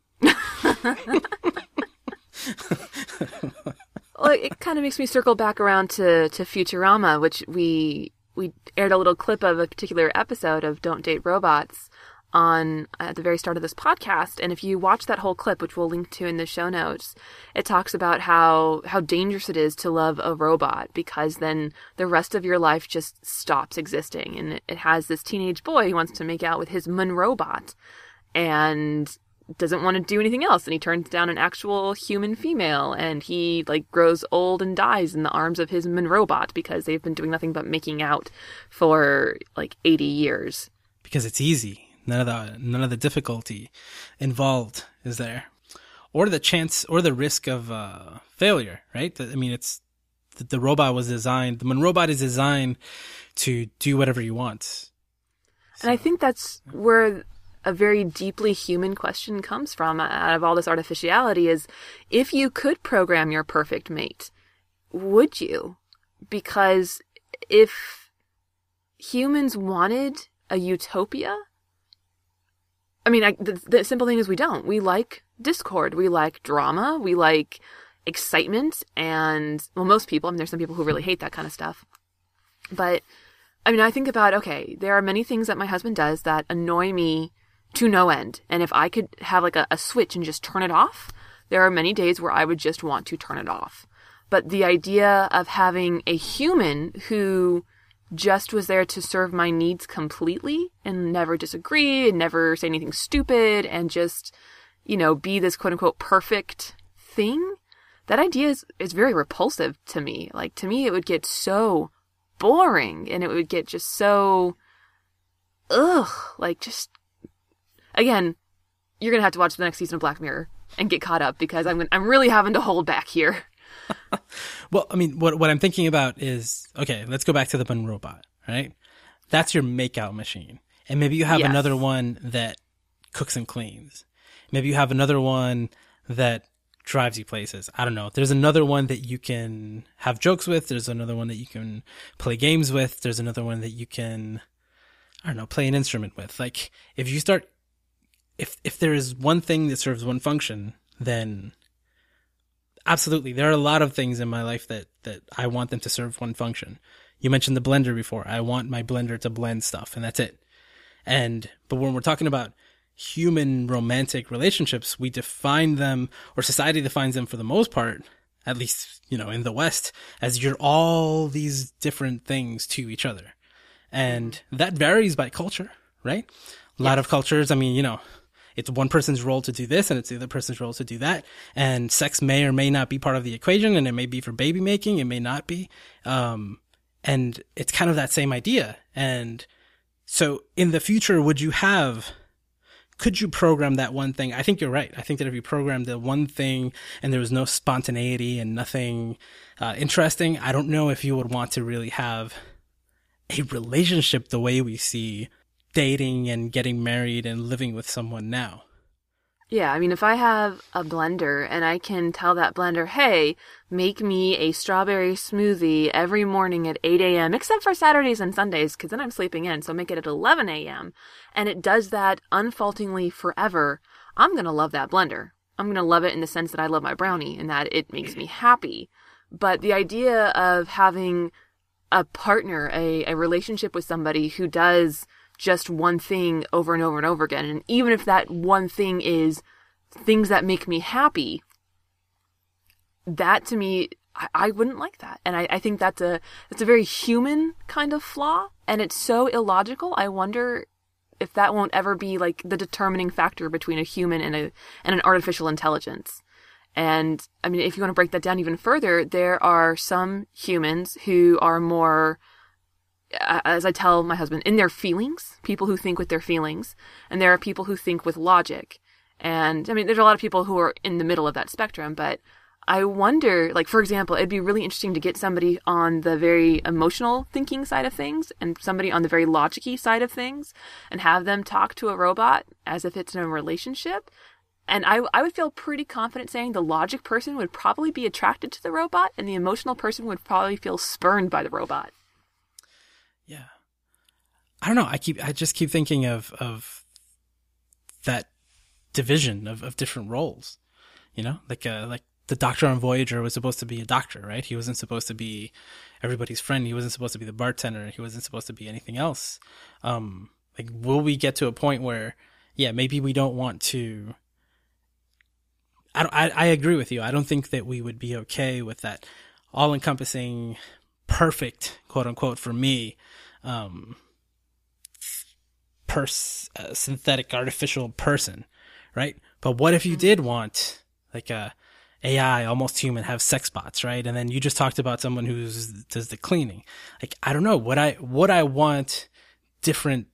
Well, it kind of makes me circle back around to, to Futurama, which we we aired a little clip of a particular episode of Don't Date Robots on at the very start of this podcast. And if you watch that whole clip, which we'll link to in the show notes, it talks about how, how dangerous it is to love a robot, because then the rest of your life just stops existing. And it, it has this teenage boy who wants to make out with his Monrobot and doesn't want to do anything else. And he turns down an actual human female, and he like grows old and dies in the arms of his Monrobot because they've been doing nothing but making out for like eighty years. Because it's easy. None of the none of the difficulty involved is there, or the chance or the risk of uh, failure. Right? I mean, it's the, the robot was designed. The Monrobot is designed to do whatever you want. So. And I think that's where a very deeply human question comes from out of all this artificiality: is if you could program your perfect mate, would you? Because if humans wanted a utopia. I mean, I, the, the simple thing is we don't. We like discord. We like drama. We like excitement. And, well, most people, I mean, there's some people who really hate that kind of stuff. But, I mean, I think about, okay, there are many things that my husband does that annoy me to no end. And if I could have like a, a switch and just turn it off, there are many days where I would just want to turn it off. But the idea of having a human who just was there to serve my needs completely and never disagree and never say anything stupid and just, you know, be this quote unquote perfect thing, that idea is, is very repulsive to me. Like, to me, it would get so boring and it would get just so, ugh, like just, again, you're going to have to watch the next season of Black Mirror and get caught up, because I'm, I'm really having to hold back here. Well, I mean, what what I'm thinking about is, okay, let's go back to the Monrobot, right? That's your makeout machine. And maybe you have yes. another one that cooks and cleans. Maybe you have another one that drives you places. I don't know. There's another one that you can have jokes with. There's another one that you can play games with. There's another one that you can, I don't know, play an instrument with. Like, if you start, if if there is one thing that serves one function, then absolutely. There are a lot of things in my life that, that I want them to serve one function. You mentioned the blender before. I want my blender to blend stuff, and that's it. And, but when we're talking about human romantic relationships, we define them, or society defines them for the most part, at least, you know, in the West, as you're all these different things to each other. And that varies by culture, right? A lot yes. of cultures, I mean, you know, it's one person's role to do this and it's the other person's role to do that. And sex may or may not be part of the equation, and it may be for baby making. It may not be. Um, and it's kind of that same idea. And so in the future, would you have, could you program that one thing? I think you're right. I think that if you programmed the one thing and there was no spontaneity and nothing, uh, interesting, I don't know if you would want to really have a relationship the way we see dating and getting married and living with someone now. Yeah, I mean, if I have a blender and I can tell that blender, hey, make me a strawberry smoothie every morning at eight a.m., except for Saturdays and Sundays, because then I'm sleeping in, so make it at eleven a.m., and it does that unfaultingly forever, I'm going to love that blender. I'm going to love it in the sense that I love my brownie and that it makes me happy. But the idea of having a partner, a, a relationship with somebody who does just one thing over and over and over again. And even if that one thing is things that make me happy, that to me, I, I wouldn't like that. And I, I think that's a, that's a very human kind of flaw. And it's so illogical. I wonder if that won't ever be like the determining factor between a human and a, and an artificial intelligence. And I mean, if you want to break that down even further, there are some humans who are more, as I tell my husband, in their feelings, people who think with their feelings, and there are people who think with logic. And I mean, there's a lot of people who are in the middle of that spectrum, but I wonder, like, for example, it'd be really interesting to get somebody on the very emotional thinking side of things and somebody on the very logic-y side of things and have them talk to a robot as if it's in a relationship. And I, I would feel pretty confident saying the logic person would probably be attracted to the robot and the emotional person would probably feel spurned by the robot. Yeah. I don't know. I keep, I just keep thinking of, of that division of, of different roles, you know, like, uh, like the doctor on Voyager was supposed to be a doctor, right? He wasn't supposed to be everybody's friend. He wasn't supposed to be the bartender. He wasn't supposed to be anything else. Um, like, will we get to a point where, yeah, maybe we don't want to, I don't, I, I agree with you. I don't think that we would be okay with that all encompassing, perfect, quote unquote, for me, um, pers- uh, synthetic artificial person, right? But what if you did want like a A I, almost human, have sex bots, right? And then you just talked about someone who's does the cleaning. Like, I don't know, would I would I want different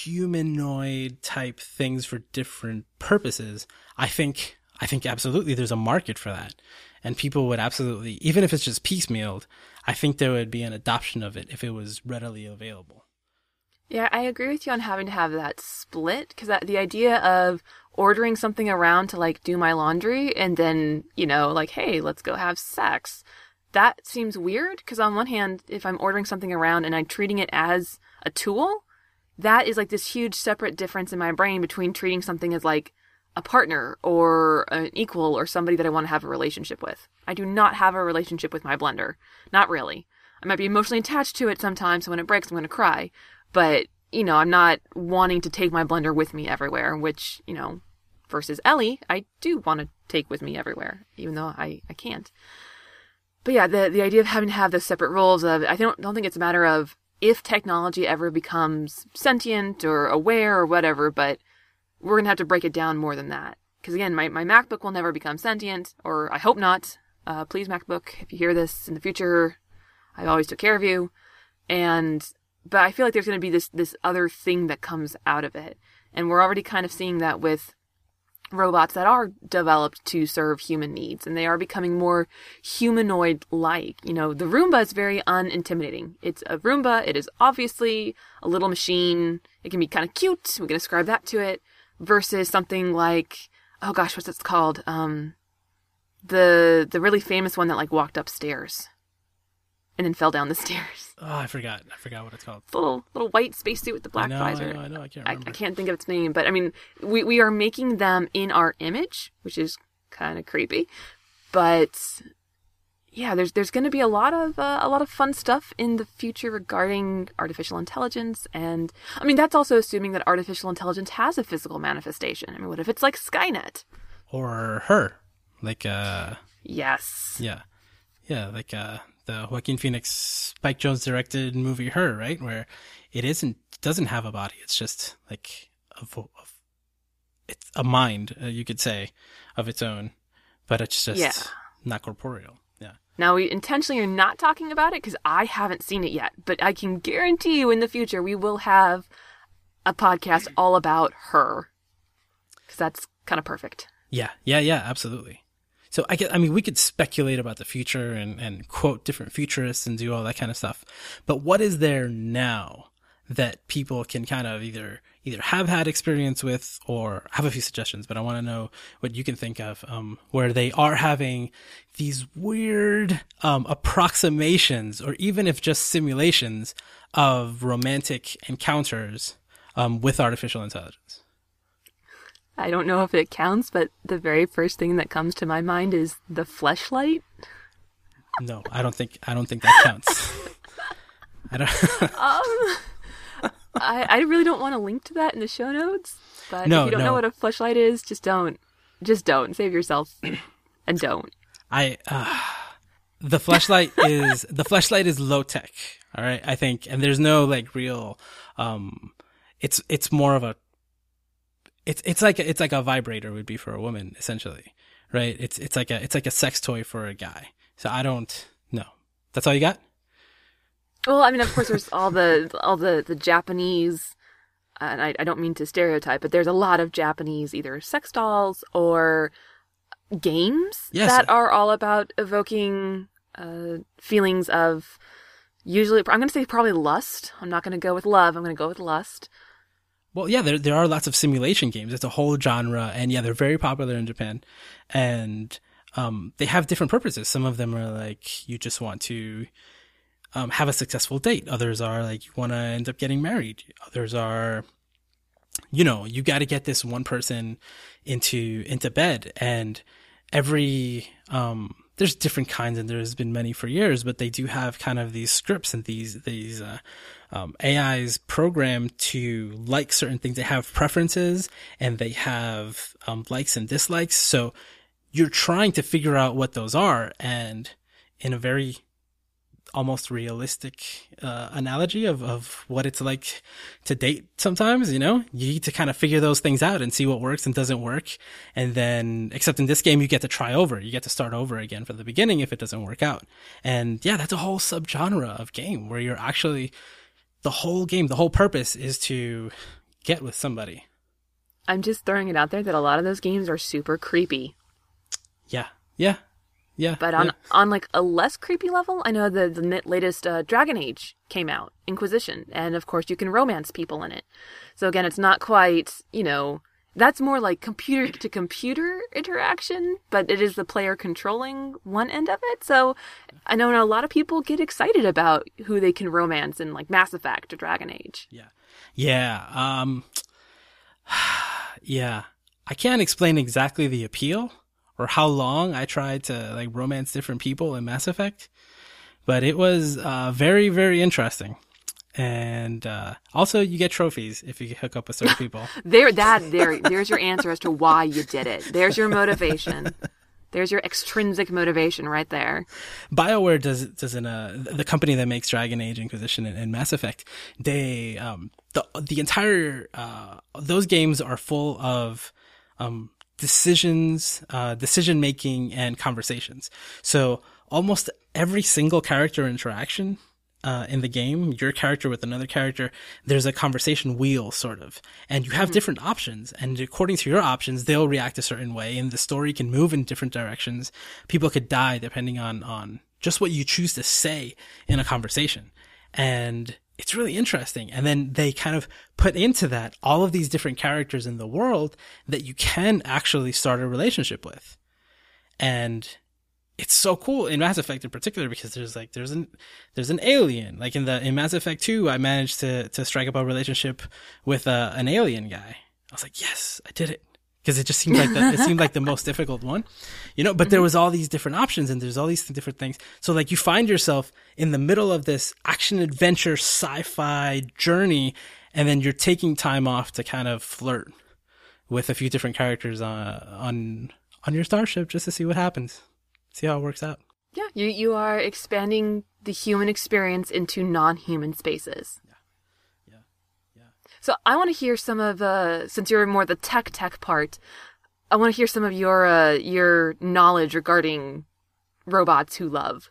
humanoid type things for different purposes? I think I think absolutely there's a market for that. And people would absolutely, even if it's just piecemealed, I think there would be an adoption of it if it was readily available. Yeah, I agree with you on having to have that split, because the idea of ordering something around to like do my laundry and then, you know, like, hey, let's go have sex. That seems weird because on one hand, if I'm ordering something around and I'm treating it as a tool, that is like this huge separate difference in my brain between treating something as like a partner or an equal or somebody that I want to have a relationship with. I do not have a relationship with my blender. Not really. I might be emotionally attached to it sometimes, so when it breaks, I'm going to cry. But, you know, I'm not wanting to take my blender with me everywhere, which, you know, versus Ellie, I do want to take with me everywhere, even though I, I can't. But yeah, the the idea of having to have those separate roles of, I don't, don't think it's a matter of if technology ever becomes sentient or aware or whatever, but we're going to have to break it down more than that. Because again, my, my MacBook will never become sentient, or I hope not. Uh, please, MacBook, if you hear this in the future, I always took care of you. And, but I feel like there's going to be this, this other thing that comes out of it. And we're already kind of seeing that with robots that are developed to serve human needs, and they are becoming more humanoid-like. You know, the Roomba is very unintimidating. It's a Roomba. It is obviously a little machine. It can be kind of cute. We can ascribe that to it. Versus something like, oh gosh, what's it called? Um, the the really famous one that like walked upstairs and then fell down the stairs. Oh, I forgot. I forgot what it's called. It's a little little white spacesuit with the black I know, visor. I know, I know. I can't remember. I, I can't think of its name, but I mean, we we are making them in our image, which is kind of creepy. But yeah, there's there's going to be a lot of uh, a lot of fun stuff in the future regarding artificial intelligence, and I mean that's also assuming that artificial intelligence has a physical manifestation. I mean, what if it's like Skynet Or Her, like uh, yes, yeah, yeah, like uh, the Joaquin Phoenix, Spike Jonze directed movie Her, right, where it isn't doesn't have a body. It's just like a vo- it's a mind, uh, you could say, of its own, but it's just yeah. not corporeal. Yeah. Now, we intentionally are not talking about it because I haven't seen it yet, but I can guarantee you in the future we will have a podcast all about Her, because that's kind of perfect. Yeah, yeah, yeah, absolutely. So I get, I mean, we could speculate about the future and, and quote different futurists and do all that kind of stuff. But what is there now that people can kind of either either have had experience with or have a few suggestions, but I want to know what you can think of, um, where they are having these weird um, approximations, or even if just simulations of romantic encounters um, with artificial intelligence. I don't know if it counts, but the very first thing that comes to my mind is the Fleshlight. No, I don't think I don't think that counts. I don't. um, I I really don't want to link to that in the show notes. But No, if you don't no. know what a Fleshlight is, just don't. Just don't. Save yourself and don't. I uh, the fleshlight is the fleshlight is low tech. All right, I think, and there's no like real. Um, it's it's more of a. It's it's like a, it's like a vibrator would be for a woman, essentially, right? It's it's like a it's like a sex toy for a guy. So I don't know. That's all you got? Well, I mean, of course, there's all the all the the Japanese, and I, I don't mean to stereotype, but there's a lot of Japanese either sex dolls or games Yes. that are all about evoking uh, feelings of usually. I'm going to say probably lust. I'm not going to go with love. I'm going to go with lust. Well, yeah, there there are lots of simulation games. It's a whole genre, and yeah, they're very popular in Japan, and um, they have different purposes. Some of them are like you just want to um, have a successful date. Others are like you want to end up getting married. Others are, you know, you got to get this one person into into bed, and every um, there's different kinds, and there's been many for years, but they do have kind of these scripts and these these. Uh, Um, A Is programmed to like certain things. They have preferences and they have um, likes and dislikes. So you're trying to figure out what those are. And in a very almost realistic uh, analogy of, of what it's like to date sometimes, you know, you need to kind of figure those things out and see what works and doesn't work. And then, except in this game, you get to try over. You get to start over again from the beginning if it doesn't work out. And yeah, that's a whole subgenre of game where you're actually... The whole game, the whole purpose is to get with somebody. I'm just throwing it out there that a lot of those games are super creepy. Yeah, yeah, yeah. But on yeah. on like a less creepy level, I know the the n- latest uh, Dragon Age came out, Inquisition, and of course you can romance people in it. So again, it's not quite, you know, that's more like computer to computer interaction, but it is the player controlling one end of it. So I know a lot of people get excited about who they can romance in like Mass Effect or Dragon Age. Yeah, yeah, um, yeah. I can't explain exactly the appeal or how long I tried to like romance different people in Mass Effect, but it was uh, very, very interesting. And uh, also, you get trophies if you hook up with certain people. There, that there, there's your answer as to why you did it. There's your motivation. There's your extrinsic motivation right there. BioWare does does in a the company that makes Dragon Age, Inquisition, and, and Mass Effect. They um the the entire uh those games are full of um decisions, uh decision making, and conversations. So almost every single character interaction. Uh, in the game, your character with another character, there's a conversation wheel sort of, and you have mm-hmm. different options, and according to your options, they'll react a certain way, and the story can move in different directions. People could die depending on, on just what you choose to say in a conversation. And it's really interesting. And then they kind of put into that all of these different characters in the world that you can actually start a relationship with. And it's so cool in Mass Effect in particular because there's like, there's an, there's an alien. Like in the, in Mass Effect two, I managed to, to strike up a relationship with a, an alien guy. I was like, yes, I did it. Cause it just seemed like the, it seemed like the most difficult one, you know, but there was all these different options and there's all these different things. So like you find yourself in the middle of this action adventure sci-fi journey, and then you're taking time off to kind of flirt with a few different characters uh, on, on your starship just to see what happens. See how it works out. Yeah, you you are expanding the human experience into non-human spaces. Yeah, yeah, yeah. So I want to hear some of, uh, since you're more the tech tech part, I want to hear some of your uh, your knowledge regarding robots who love.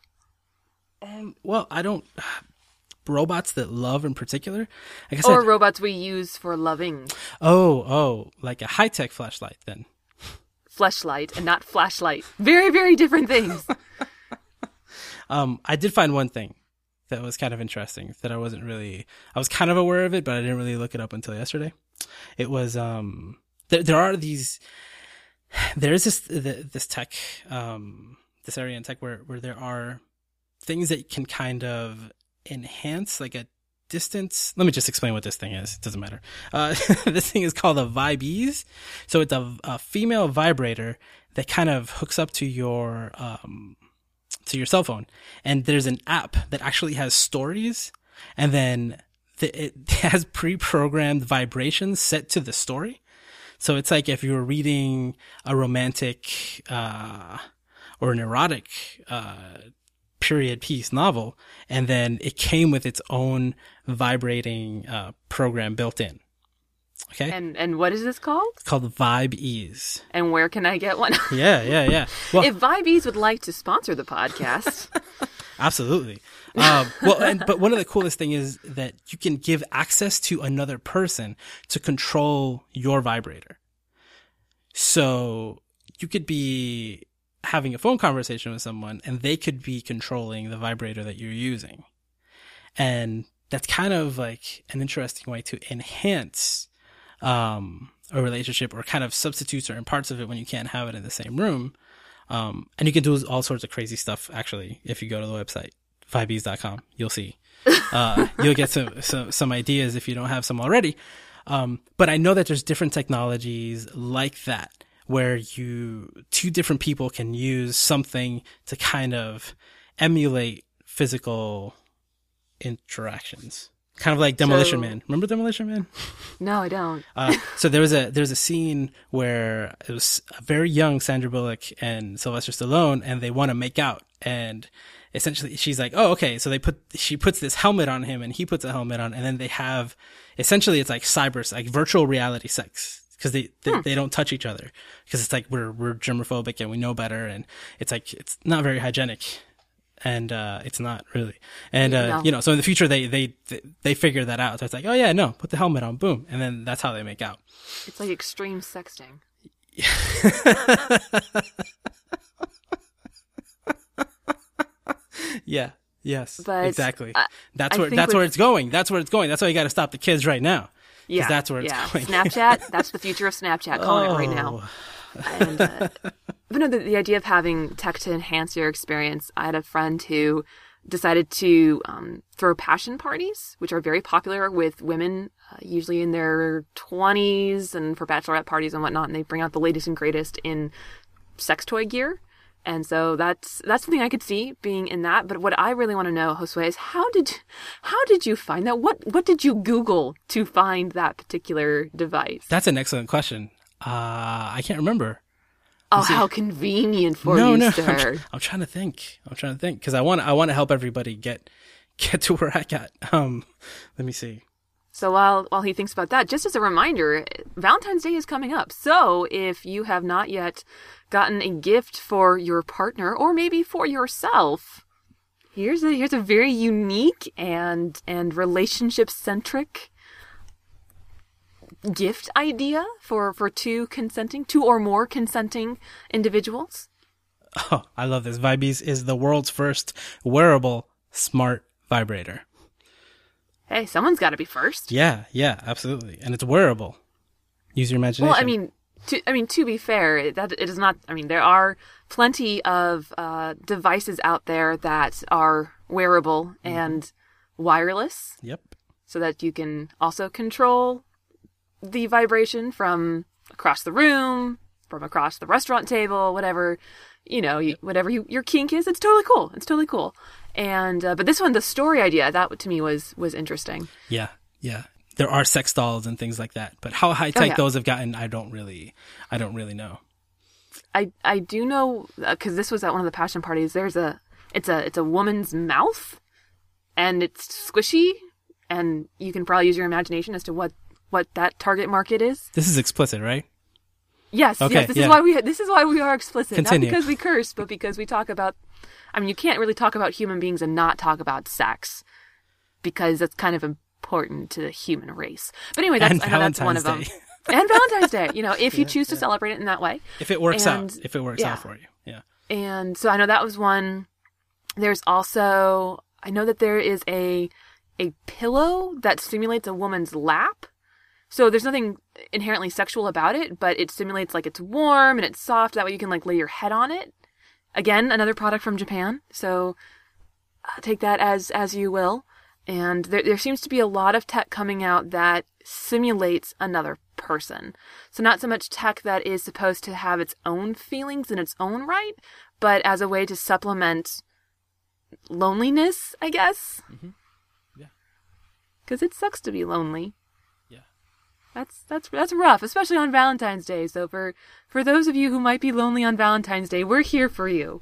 Um. Well, I don't. Robots that love in particular? Like I said, or robots we use for loving. Oh, oh, like a high-tech flashlight then. Fleshlight and not flashlight. Very, very different things. um, I did find one thing. that was kind of interesting that I wasn't really, I was kind of aware of it, but I didn't really look it up until yesterday. It was, um, there, there are these, there is this, this tech, um, this area in tech where, where there are things that can kind of enhance like a distance. Let me just explain what this thing is. It doesn't matter. Uh, this thing is called a Vibease. So it's a, a female vibrator that kind of hooks up to your, um, to your cell phone. And there's an app that actually has stories, and then the, it has pre-programmed vibrations set to the story. So it's like if you were reading a romantic, uh, or an erotic, uh, period piece novel, and then it came with its own vibrating uh program built in. Okay. And and what is this called? It's called Vibease. And where can I get one? Yeah, yeah, yeah. Well, if Vibease would like to sponsor the podcast. Absolutely. Um, well, and, but one of the coolest thing is that you can give access to another person to control your vibrator. So you could be having a phone conversation with someone and they could be controlling the vibrator that you're using. And that's kind of like an interesting way to enhance um, a relationship, or kind of substitute certain parts of it when you can't have it in the same room. Um, and you can do all sorts of crazy stuff, actually. If you go to the website, vibease dot com, you'll see. Uh, you'll get some, some, some ideas if you don't have some already. Um, but I know that there's different technologies like that, where you, two different people can use something to kind of emulate physical interactions. Kind of like Demolition So- Man. Remember Demolition Man? No, I don't. Uh, so there was a, there's a scene where it was a very young Sandra Bullock and Sylvester Stallone, and they want to make out. And essentially she's like, oh, okay. So they put, she puts this helmet on him and he puts a helmet on, and then they have, essentially it's like cyber, like virtual reality sex. Cause they, they, hmm. they don't touch each other. Cause it's like, we're, we're germophobic and we know better. And it's like, it's not very hygienic. And, uh, it's not really. And, uh, No. you know, so in the future they, they, they, they figure that out. So it's like, oh yeah, no, put the helmet on, boom. And then that's how they make out. It's like extreme sexting. Yeah. Yes. But, exactly. uh, that's I where, think that's with- where it's going. That's where it's going. That's why you got to stop the kids right now. Yeah. That's where it's yeah. going. Snapchat, that's the future of Snapchat, calling Oh. it right now. And, uh, but no, the, the idea of having tech to enhance your experience. I had a friend who decided to um, throw passion parties, which are very popular with women, uh, usually in their twenties, and for bachelorette parties and whatnot. And they bring out the latest and greatest in sex toy gear. And so that's that's something I could see being in that. But what I really want to know, Josue, is how did how did you find that? What what did you Google to find that particular device? That's an excellent question. Uh, I can't remember. Oh, how convenient for no, you, no. sir. I'm, tr- I'm trying to think. I'm trying to think because I want I want to help everybody get get to where I got. Um, let me see. So while while he thinks about that, just as a reminder, Valentine's Day is coming up. So if you have not yet gotten a gift for your partner or maybe for yourself, here's a here's a very unique and and relationship centric gift idea for for two consenting, two or more consenting individuals. Oh, I love this. Vibease is the world's first wearable smart vibrator. Hey, someone's got to be first. Yeah, yeah, absolutely. And it's wearable. Use your imagination. Well, I mean, to, I mean, to be fair, that it is not. I mean, there are plenty of uh, devices out there that are wearable mm-hmm. and wireless. Yep. So that you can also control the vibration from across the room, from across the restaurant table, whatever, you know, you, whatever you, your kink is. It's totally cool. It's totally cool. And uh, but this one, the story idea, that to me was was interesting. Yeah, yeah. There are sex dolls and things like that, but how high tech oh, yeah. those have gotten, I don't really, I don't really know. I I do know because uh, this was at one of the passion parties. There's a it's a it's a woman's mouth, and it's squishy, and you can probably use your imagination as to what what that target market is. This is explicit, right? Yes, okay, yes. This yeah. is why we this is why we are explicit, Continue. not because we curse, but because we talk about. I mean, you can't really talk about human beings and not talk about sex, because that's kind of important to the human race. But anyway, that's and I know that's one of them. Day. And Valentine's Day, you know, if you yeah, choose to yeah. celebrate it in that way. If it works and, out, if it works yeah. out for you, yeah. And so I know that was one. There's also I know that there is a a pillow that stimulates a woman's lap. So there's nothing inherently sexual about it, but it stimulates like it's warm and it's soft. That way you can like lay your head on it. Again, another product from Japan. So uh, take that as as you will. And there there seems to be a lot of tech coming out that simulates another person. So not so much tech that is supposed to have its own feelings in its own right, but as a way to supplement loneliness, I guess. Mm-hmm. Yeah. Because it sucks to be lonely. Yeah. That's that's that's rough, especially on Valentine's Day. So for for those of you who might be lonely on Valentine's Day, we're here for you.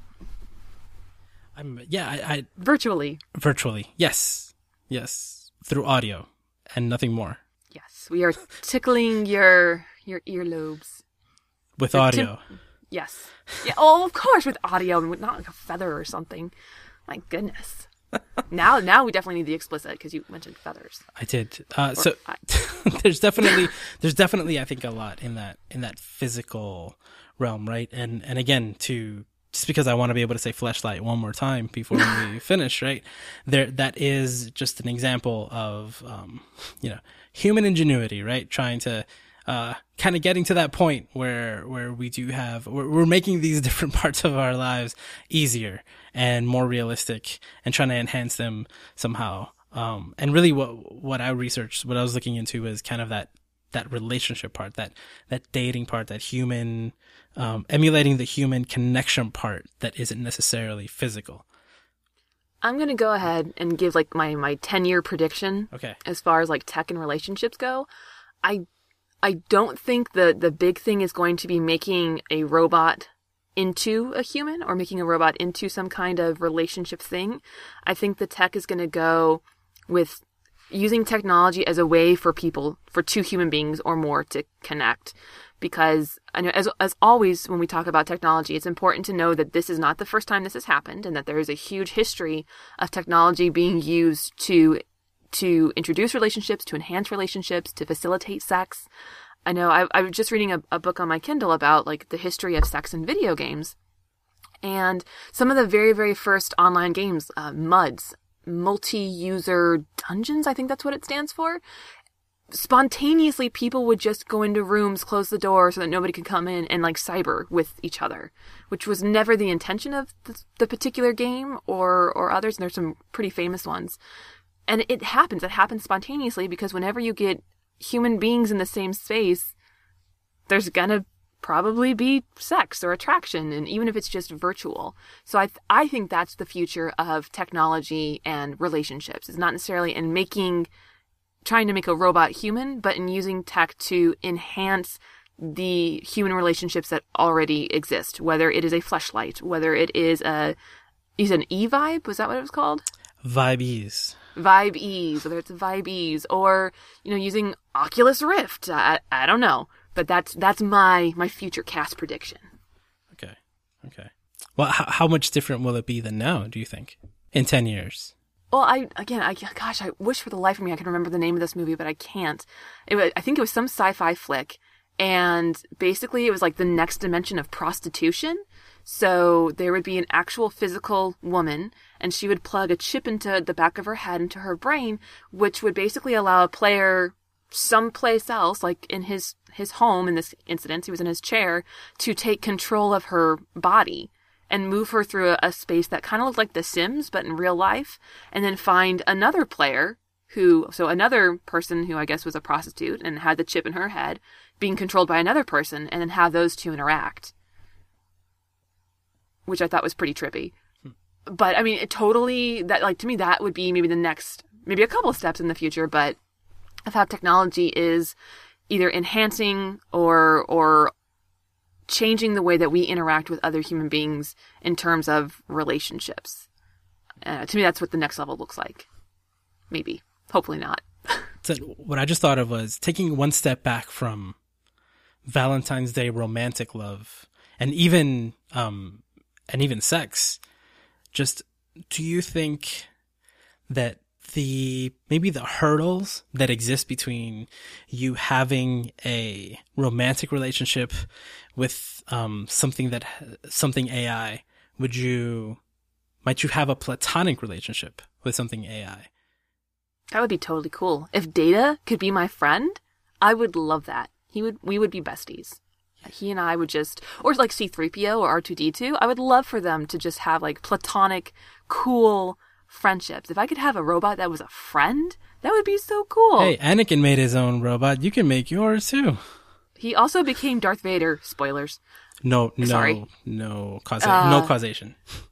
I'm yeah, I, I virtually. Virtually. Yes. Yes. Through audio and nothing more. Yes. We are tickling your your earlobes. With Your audio. tim- yes. Yeah, oh, of course with audio and with not like a feather or something. My goodness. now now we definitely need the explicit because you mentioned feathers. I did. Uh, so I- there's definitely there's definitely I think a lot in that in that physical realm, right? And and again, to just because I want to be able to say fleshlight one more time before we finish, right? There that is just an example of um, you know, human ingenuity, right? Trying to uh, kind of getting to that point where where we do have we're, we're making these different parts of our lives easier and more realistic and trying to enhance them somehow. Um, and really what, what I researched, what I was looking into was kind of that, that relationship part, that, that dating part, that human, um, emulating the human connection part that isn't necessarily physical. I'm going to go ahead and give like my, my ten year prediction. Okay. As far as like tech and relationships go. I, I don't think the, the big thing is going to be making a robot into a human or making a robot into some kind of relationship thing. I think the tech is going to go with using technology as a way for people, for two human beings or more to connect. Because I know, as as always, when we talk about technology, it's important to know that this is not the first time this has happened and that there is a huge history of technology being used to to introduce relationships, to enhance relationships, to facilitate sex. I know I, I was just reading a, a book on my Kindle about like the history of sex in video games. And some of the very, very first online games, uh, M U Ds, multi-user dungeons, I think that's what it stands for. Spontaneously, people would just go into rooms, close the door so that nobody could come in and like cyber with each other, which was never the intention of the, the particular game or, or others. And there's some pretty famous ones. And it happens. It happens spontaneously because whenever you get human beings in the same space, there's gonna probably be sex or attraction, and even if it's just virtual. So I th- I think that's the future of technology and relationships. It's not necessarily in making, trying to make a robot human, but in using tech to enhance the human relationships that already exist, whether it is a fleshlight, whether it is a, is an e-vibe, was that what it was called? Vibe-ease. Vibe-ease, whether it's Vibe-ease or, you know, using Oculus Rift. I, I don't know, but that's that's my my future cast prediction. Okay. Okay. Well, how, how much different will it be than now, do you think, in ten years? Well, I, again, I, gosh, I wish for the life of me I could remember the name of this movie, but I can't. It was, I think it was some sci-fi flick, and basically it was like the next dimension of prostitution. So there would be an actual physical woman, and she would plug a chip into the back of her head, into her brain, which would basically allow a player someplace else, like in his, his home in this incident, he was in his chair, to take control of her body and move her through a, a space that kind of looked like The Sims, but in real life, and then find another player who, so another person who I guess was a prostitute and had the chip in her head, being controlled by another person, and then have those two interact. Which I thought was pretty trippy. Hmm. But I mean, it totally, that like to me, that would be maybe the next, maybe a couple of steps in the future, but of how technology is either enhancing or, or changing the way that we interact with other human beings in terms of relationships. Uh, to me, that's what the next level looks like. Maybe. Hopefully not. So what I just thought of was taking one step back from Valentine's Day romantic love and even, um, and even sex. Just, do you think that the, maybe the hurdles that exist between you having a romantic relationship with, um, something that, something A I, would you, Might you have a platonic relationship with something A I? That would be totally cool. If Data could be my friend, I would love that. He would, we would be besties. He and I would just, or like C three P O or R two D two, I would love for them to just have like platonic, cool friendships. If I could have a robot that was a friend, that would be so cool. Hey, Anakin made his own robot. You can make yours too. He also became Darth Vader. Spoilers. No, no, Sorry. no, causa- Uh, no causation.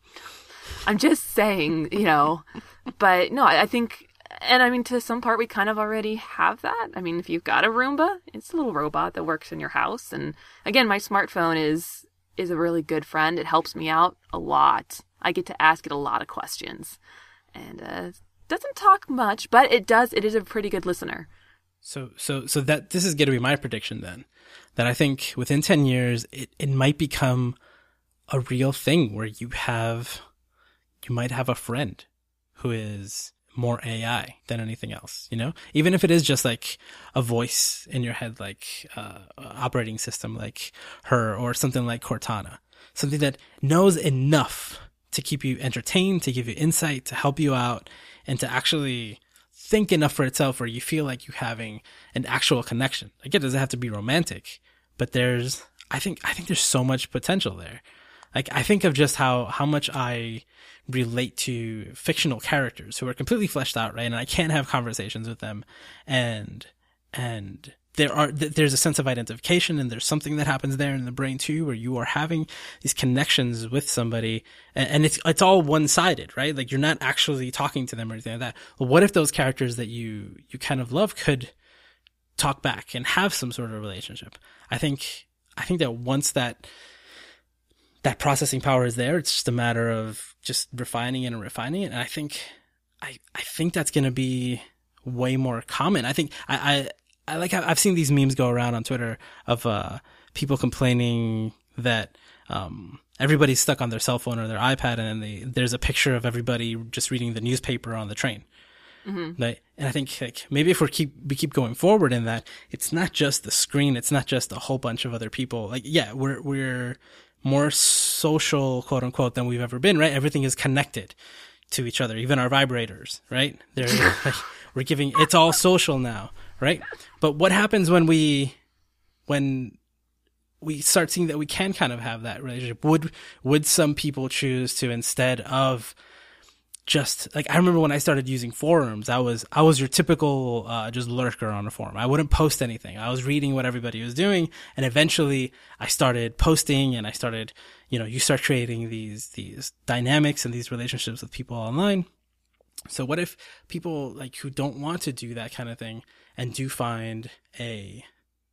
I'm just saying, you know, but no, I, I think, and I mean, to some part, we kind of already have that. I mean, if you've got a Roomba, it's a little robot that works in your house. And again, my smartphone is, is a really good friend. It helps me out a lot. I get to ask it a lot of questions, and, uh, doesn't talk much, but it does, it is a pretty good listener. So, so, so that, this is going to be my prediction then, that I think within ten years, it, it might become a real thing where you have, you might have a friend who is more A I than anything else, you know, even if it is just like a voice in your head, like, uh, operating system like her or something like Cortana, something that knows enough to keep you entertained, to give you insight, to help you out, and to actually think enough for itself where you feel like you're having an actual connection. Again, it doesn't have to be romantic, but there's, I think, I think there's so much potential there. Like, I think of just how, how much I relate to fictional characters who are completely fleshed out, right? And I can't have conversations with them. And, and there are, there's a sense of identification, and there's something that happens there in the brain too, where you are having these connections with somebody, and, and it's, it's all one-sided, right? Like, you're not actually talking to them or anything like that. Well, what if those characters that you, you kind of love could talk back and have some sort of relationship? I think, I think that once that, that processing power is there, it's just a matter of just refining it and refining it. And I think, I, I think that's going to be way more common. I think, I, I, I like, I've seen these memes go around on Twitter of, uh, people complaining that, um, everybody's stuck on their cell phone or their iPad, and then they, there's a picture of everybody just reading the newspaper on the train. Mm-hmm. Right? And I think, like, maybe if we keep, we keep going forward in that, it's not just the screen, it's not just a whole bunch of other people. Like, yeah, we're, we're, more social, quote unquote, than we've ever been, right? Everything is connected to each other, even our vibrators, right? They're like, we're giving, it's all social now, right? But what happens when we, when we start seeing that we can kind of have that relationship? Would, would some people choose to, instead of just, like, I remember when I started using forums, I was, I was your typical, uh, just lurker on a forum. I wouldn't post anything. I was reading what everybody was doing. And eventually I started posting, and I started, you know, you start creating these, these dynamics and these relationships with people online. So what if people, like, who don't want to do that kind of thing and do find a,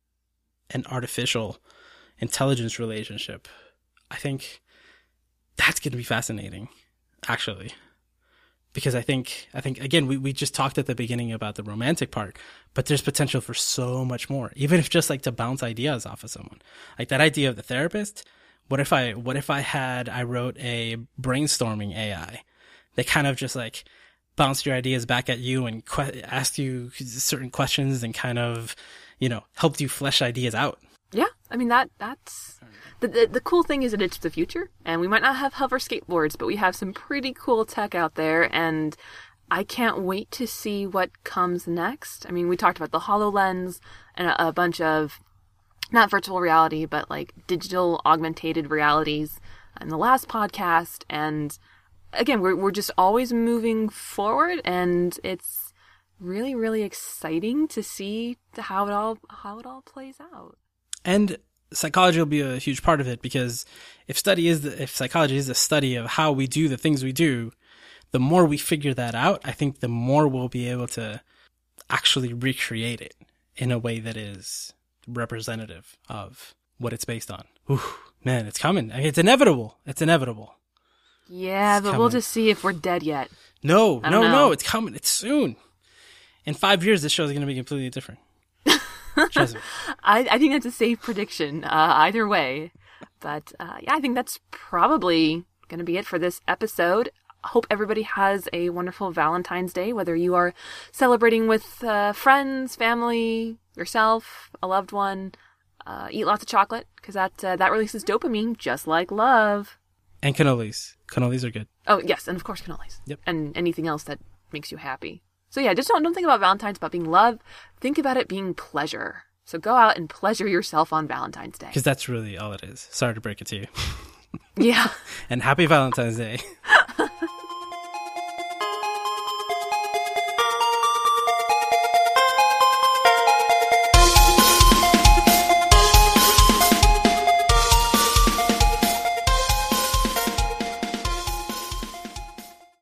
an artificial intelligence relationship? I think that's going to be fascinating, actually. Because I think, I think, again, we, we just talked at the beginning about the romantic part, but there's potential for so much more, even if just like to bounce ideas off of someone. Like that idea of the therapist. What if I, what if I had, I wrote a brainstorming A I that kind of just like bounced your ideas back at you and que- asked you certain questions and kind of, you know, helped you flesh ideas out. Yeah, I mean, that that's the, the the cool thing is that it's the future, and we might not have hover skateboards, but we have some pretty cool tech out there, and I can't wait to see what comes next. I mean, we talked about the HoloLens and a, a bunch of, not virtual reality, but like digital augmented realities in the last podcast, and again, we're we're just always moving forward, and it's really, really exciting to see how it all how it all plays out. And psychology will be a huge part of it, because if study is the, if psychology is the study of how we do the things we do, the more we figure that out, I think the more we'll be able to actually recreate it in a way that is representative of what it's based on. Ooh, man, it's coming. I mean, it's inevitable. It's inevitable. Yeah, it's but coming. We'll just see if we're dead yet. No, no, know. no. It's coming. It's soon. In five years, this show is going to be completely different. Trust me. I, I think that's a safe prediction, uh, either way. But uh, yeah, I think that's probably going to be it for this episode. I hope everybody has a wonderful Valentine's Day, whether you are celebrating with uh, friends, family, yourself, a loved one. Uh, eat lots of chocolate, because that, uh, that releases dopamine, just like love. And cannolis. Cannolis are good. Oh, yes, and of course cannolis. Yep. And anything else that makes you happy. So yeah, just don't, don't think about Valentine's about being love. Think about it being pleasure. So go out and pleasure yourself on Valentine's Day. Because that's really all it is. Sorry to break it to you. Yeah. And happy Valentine's Day.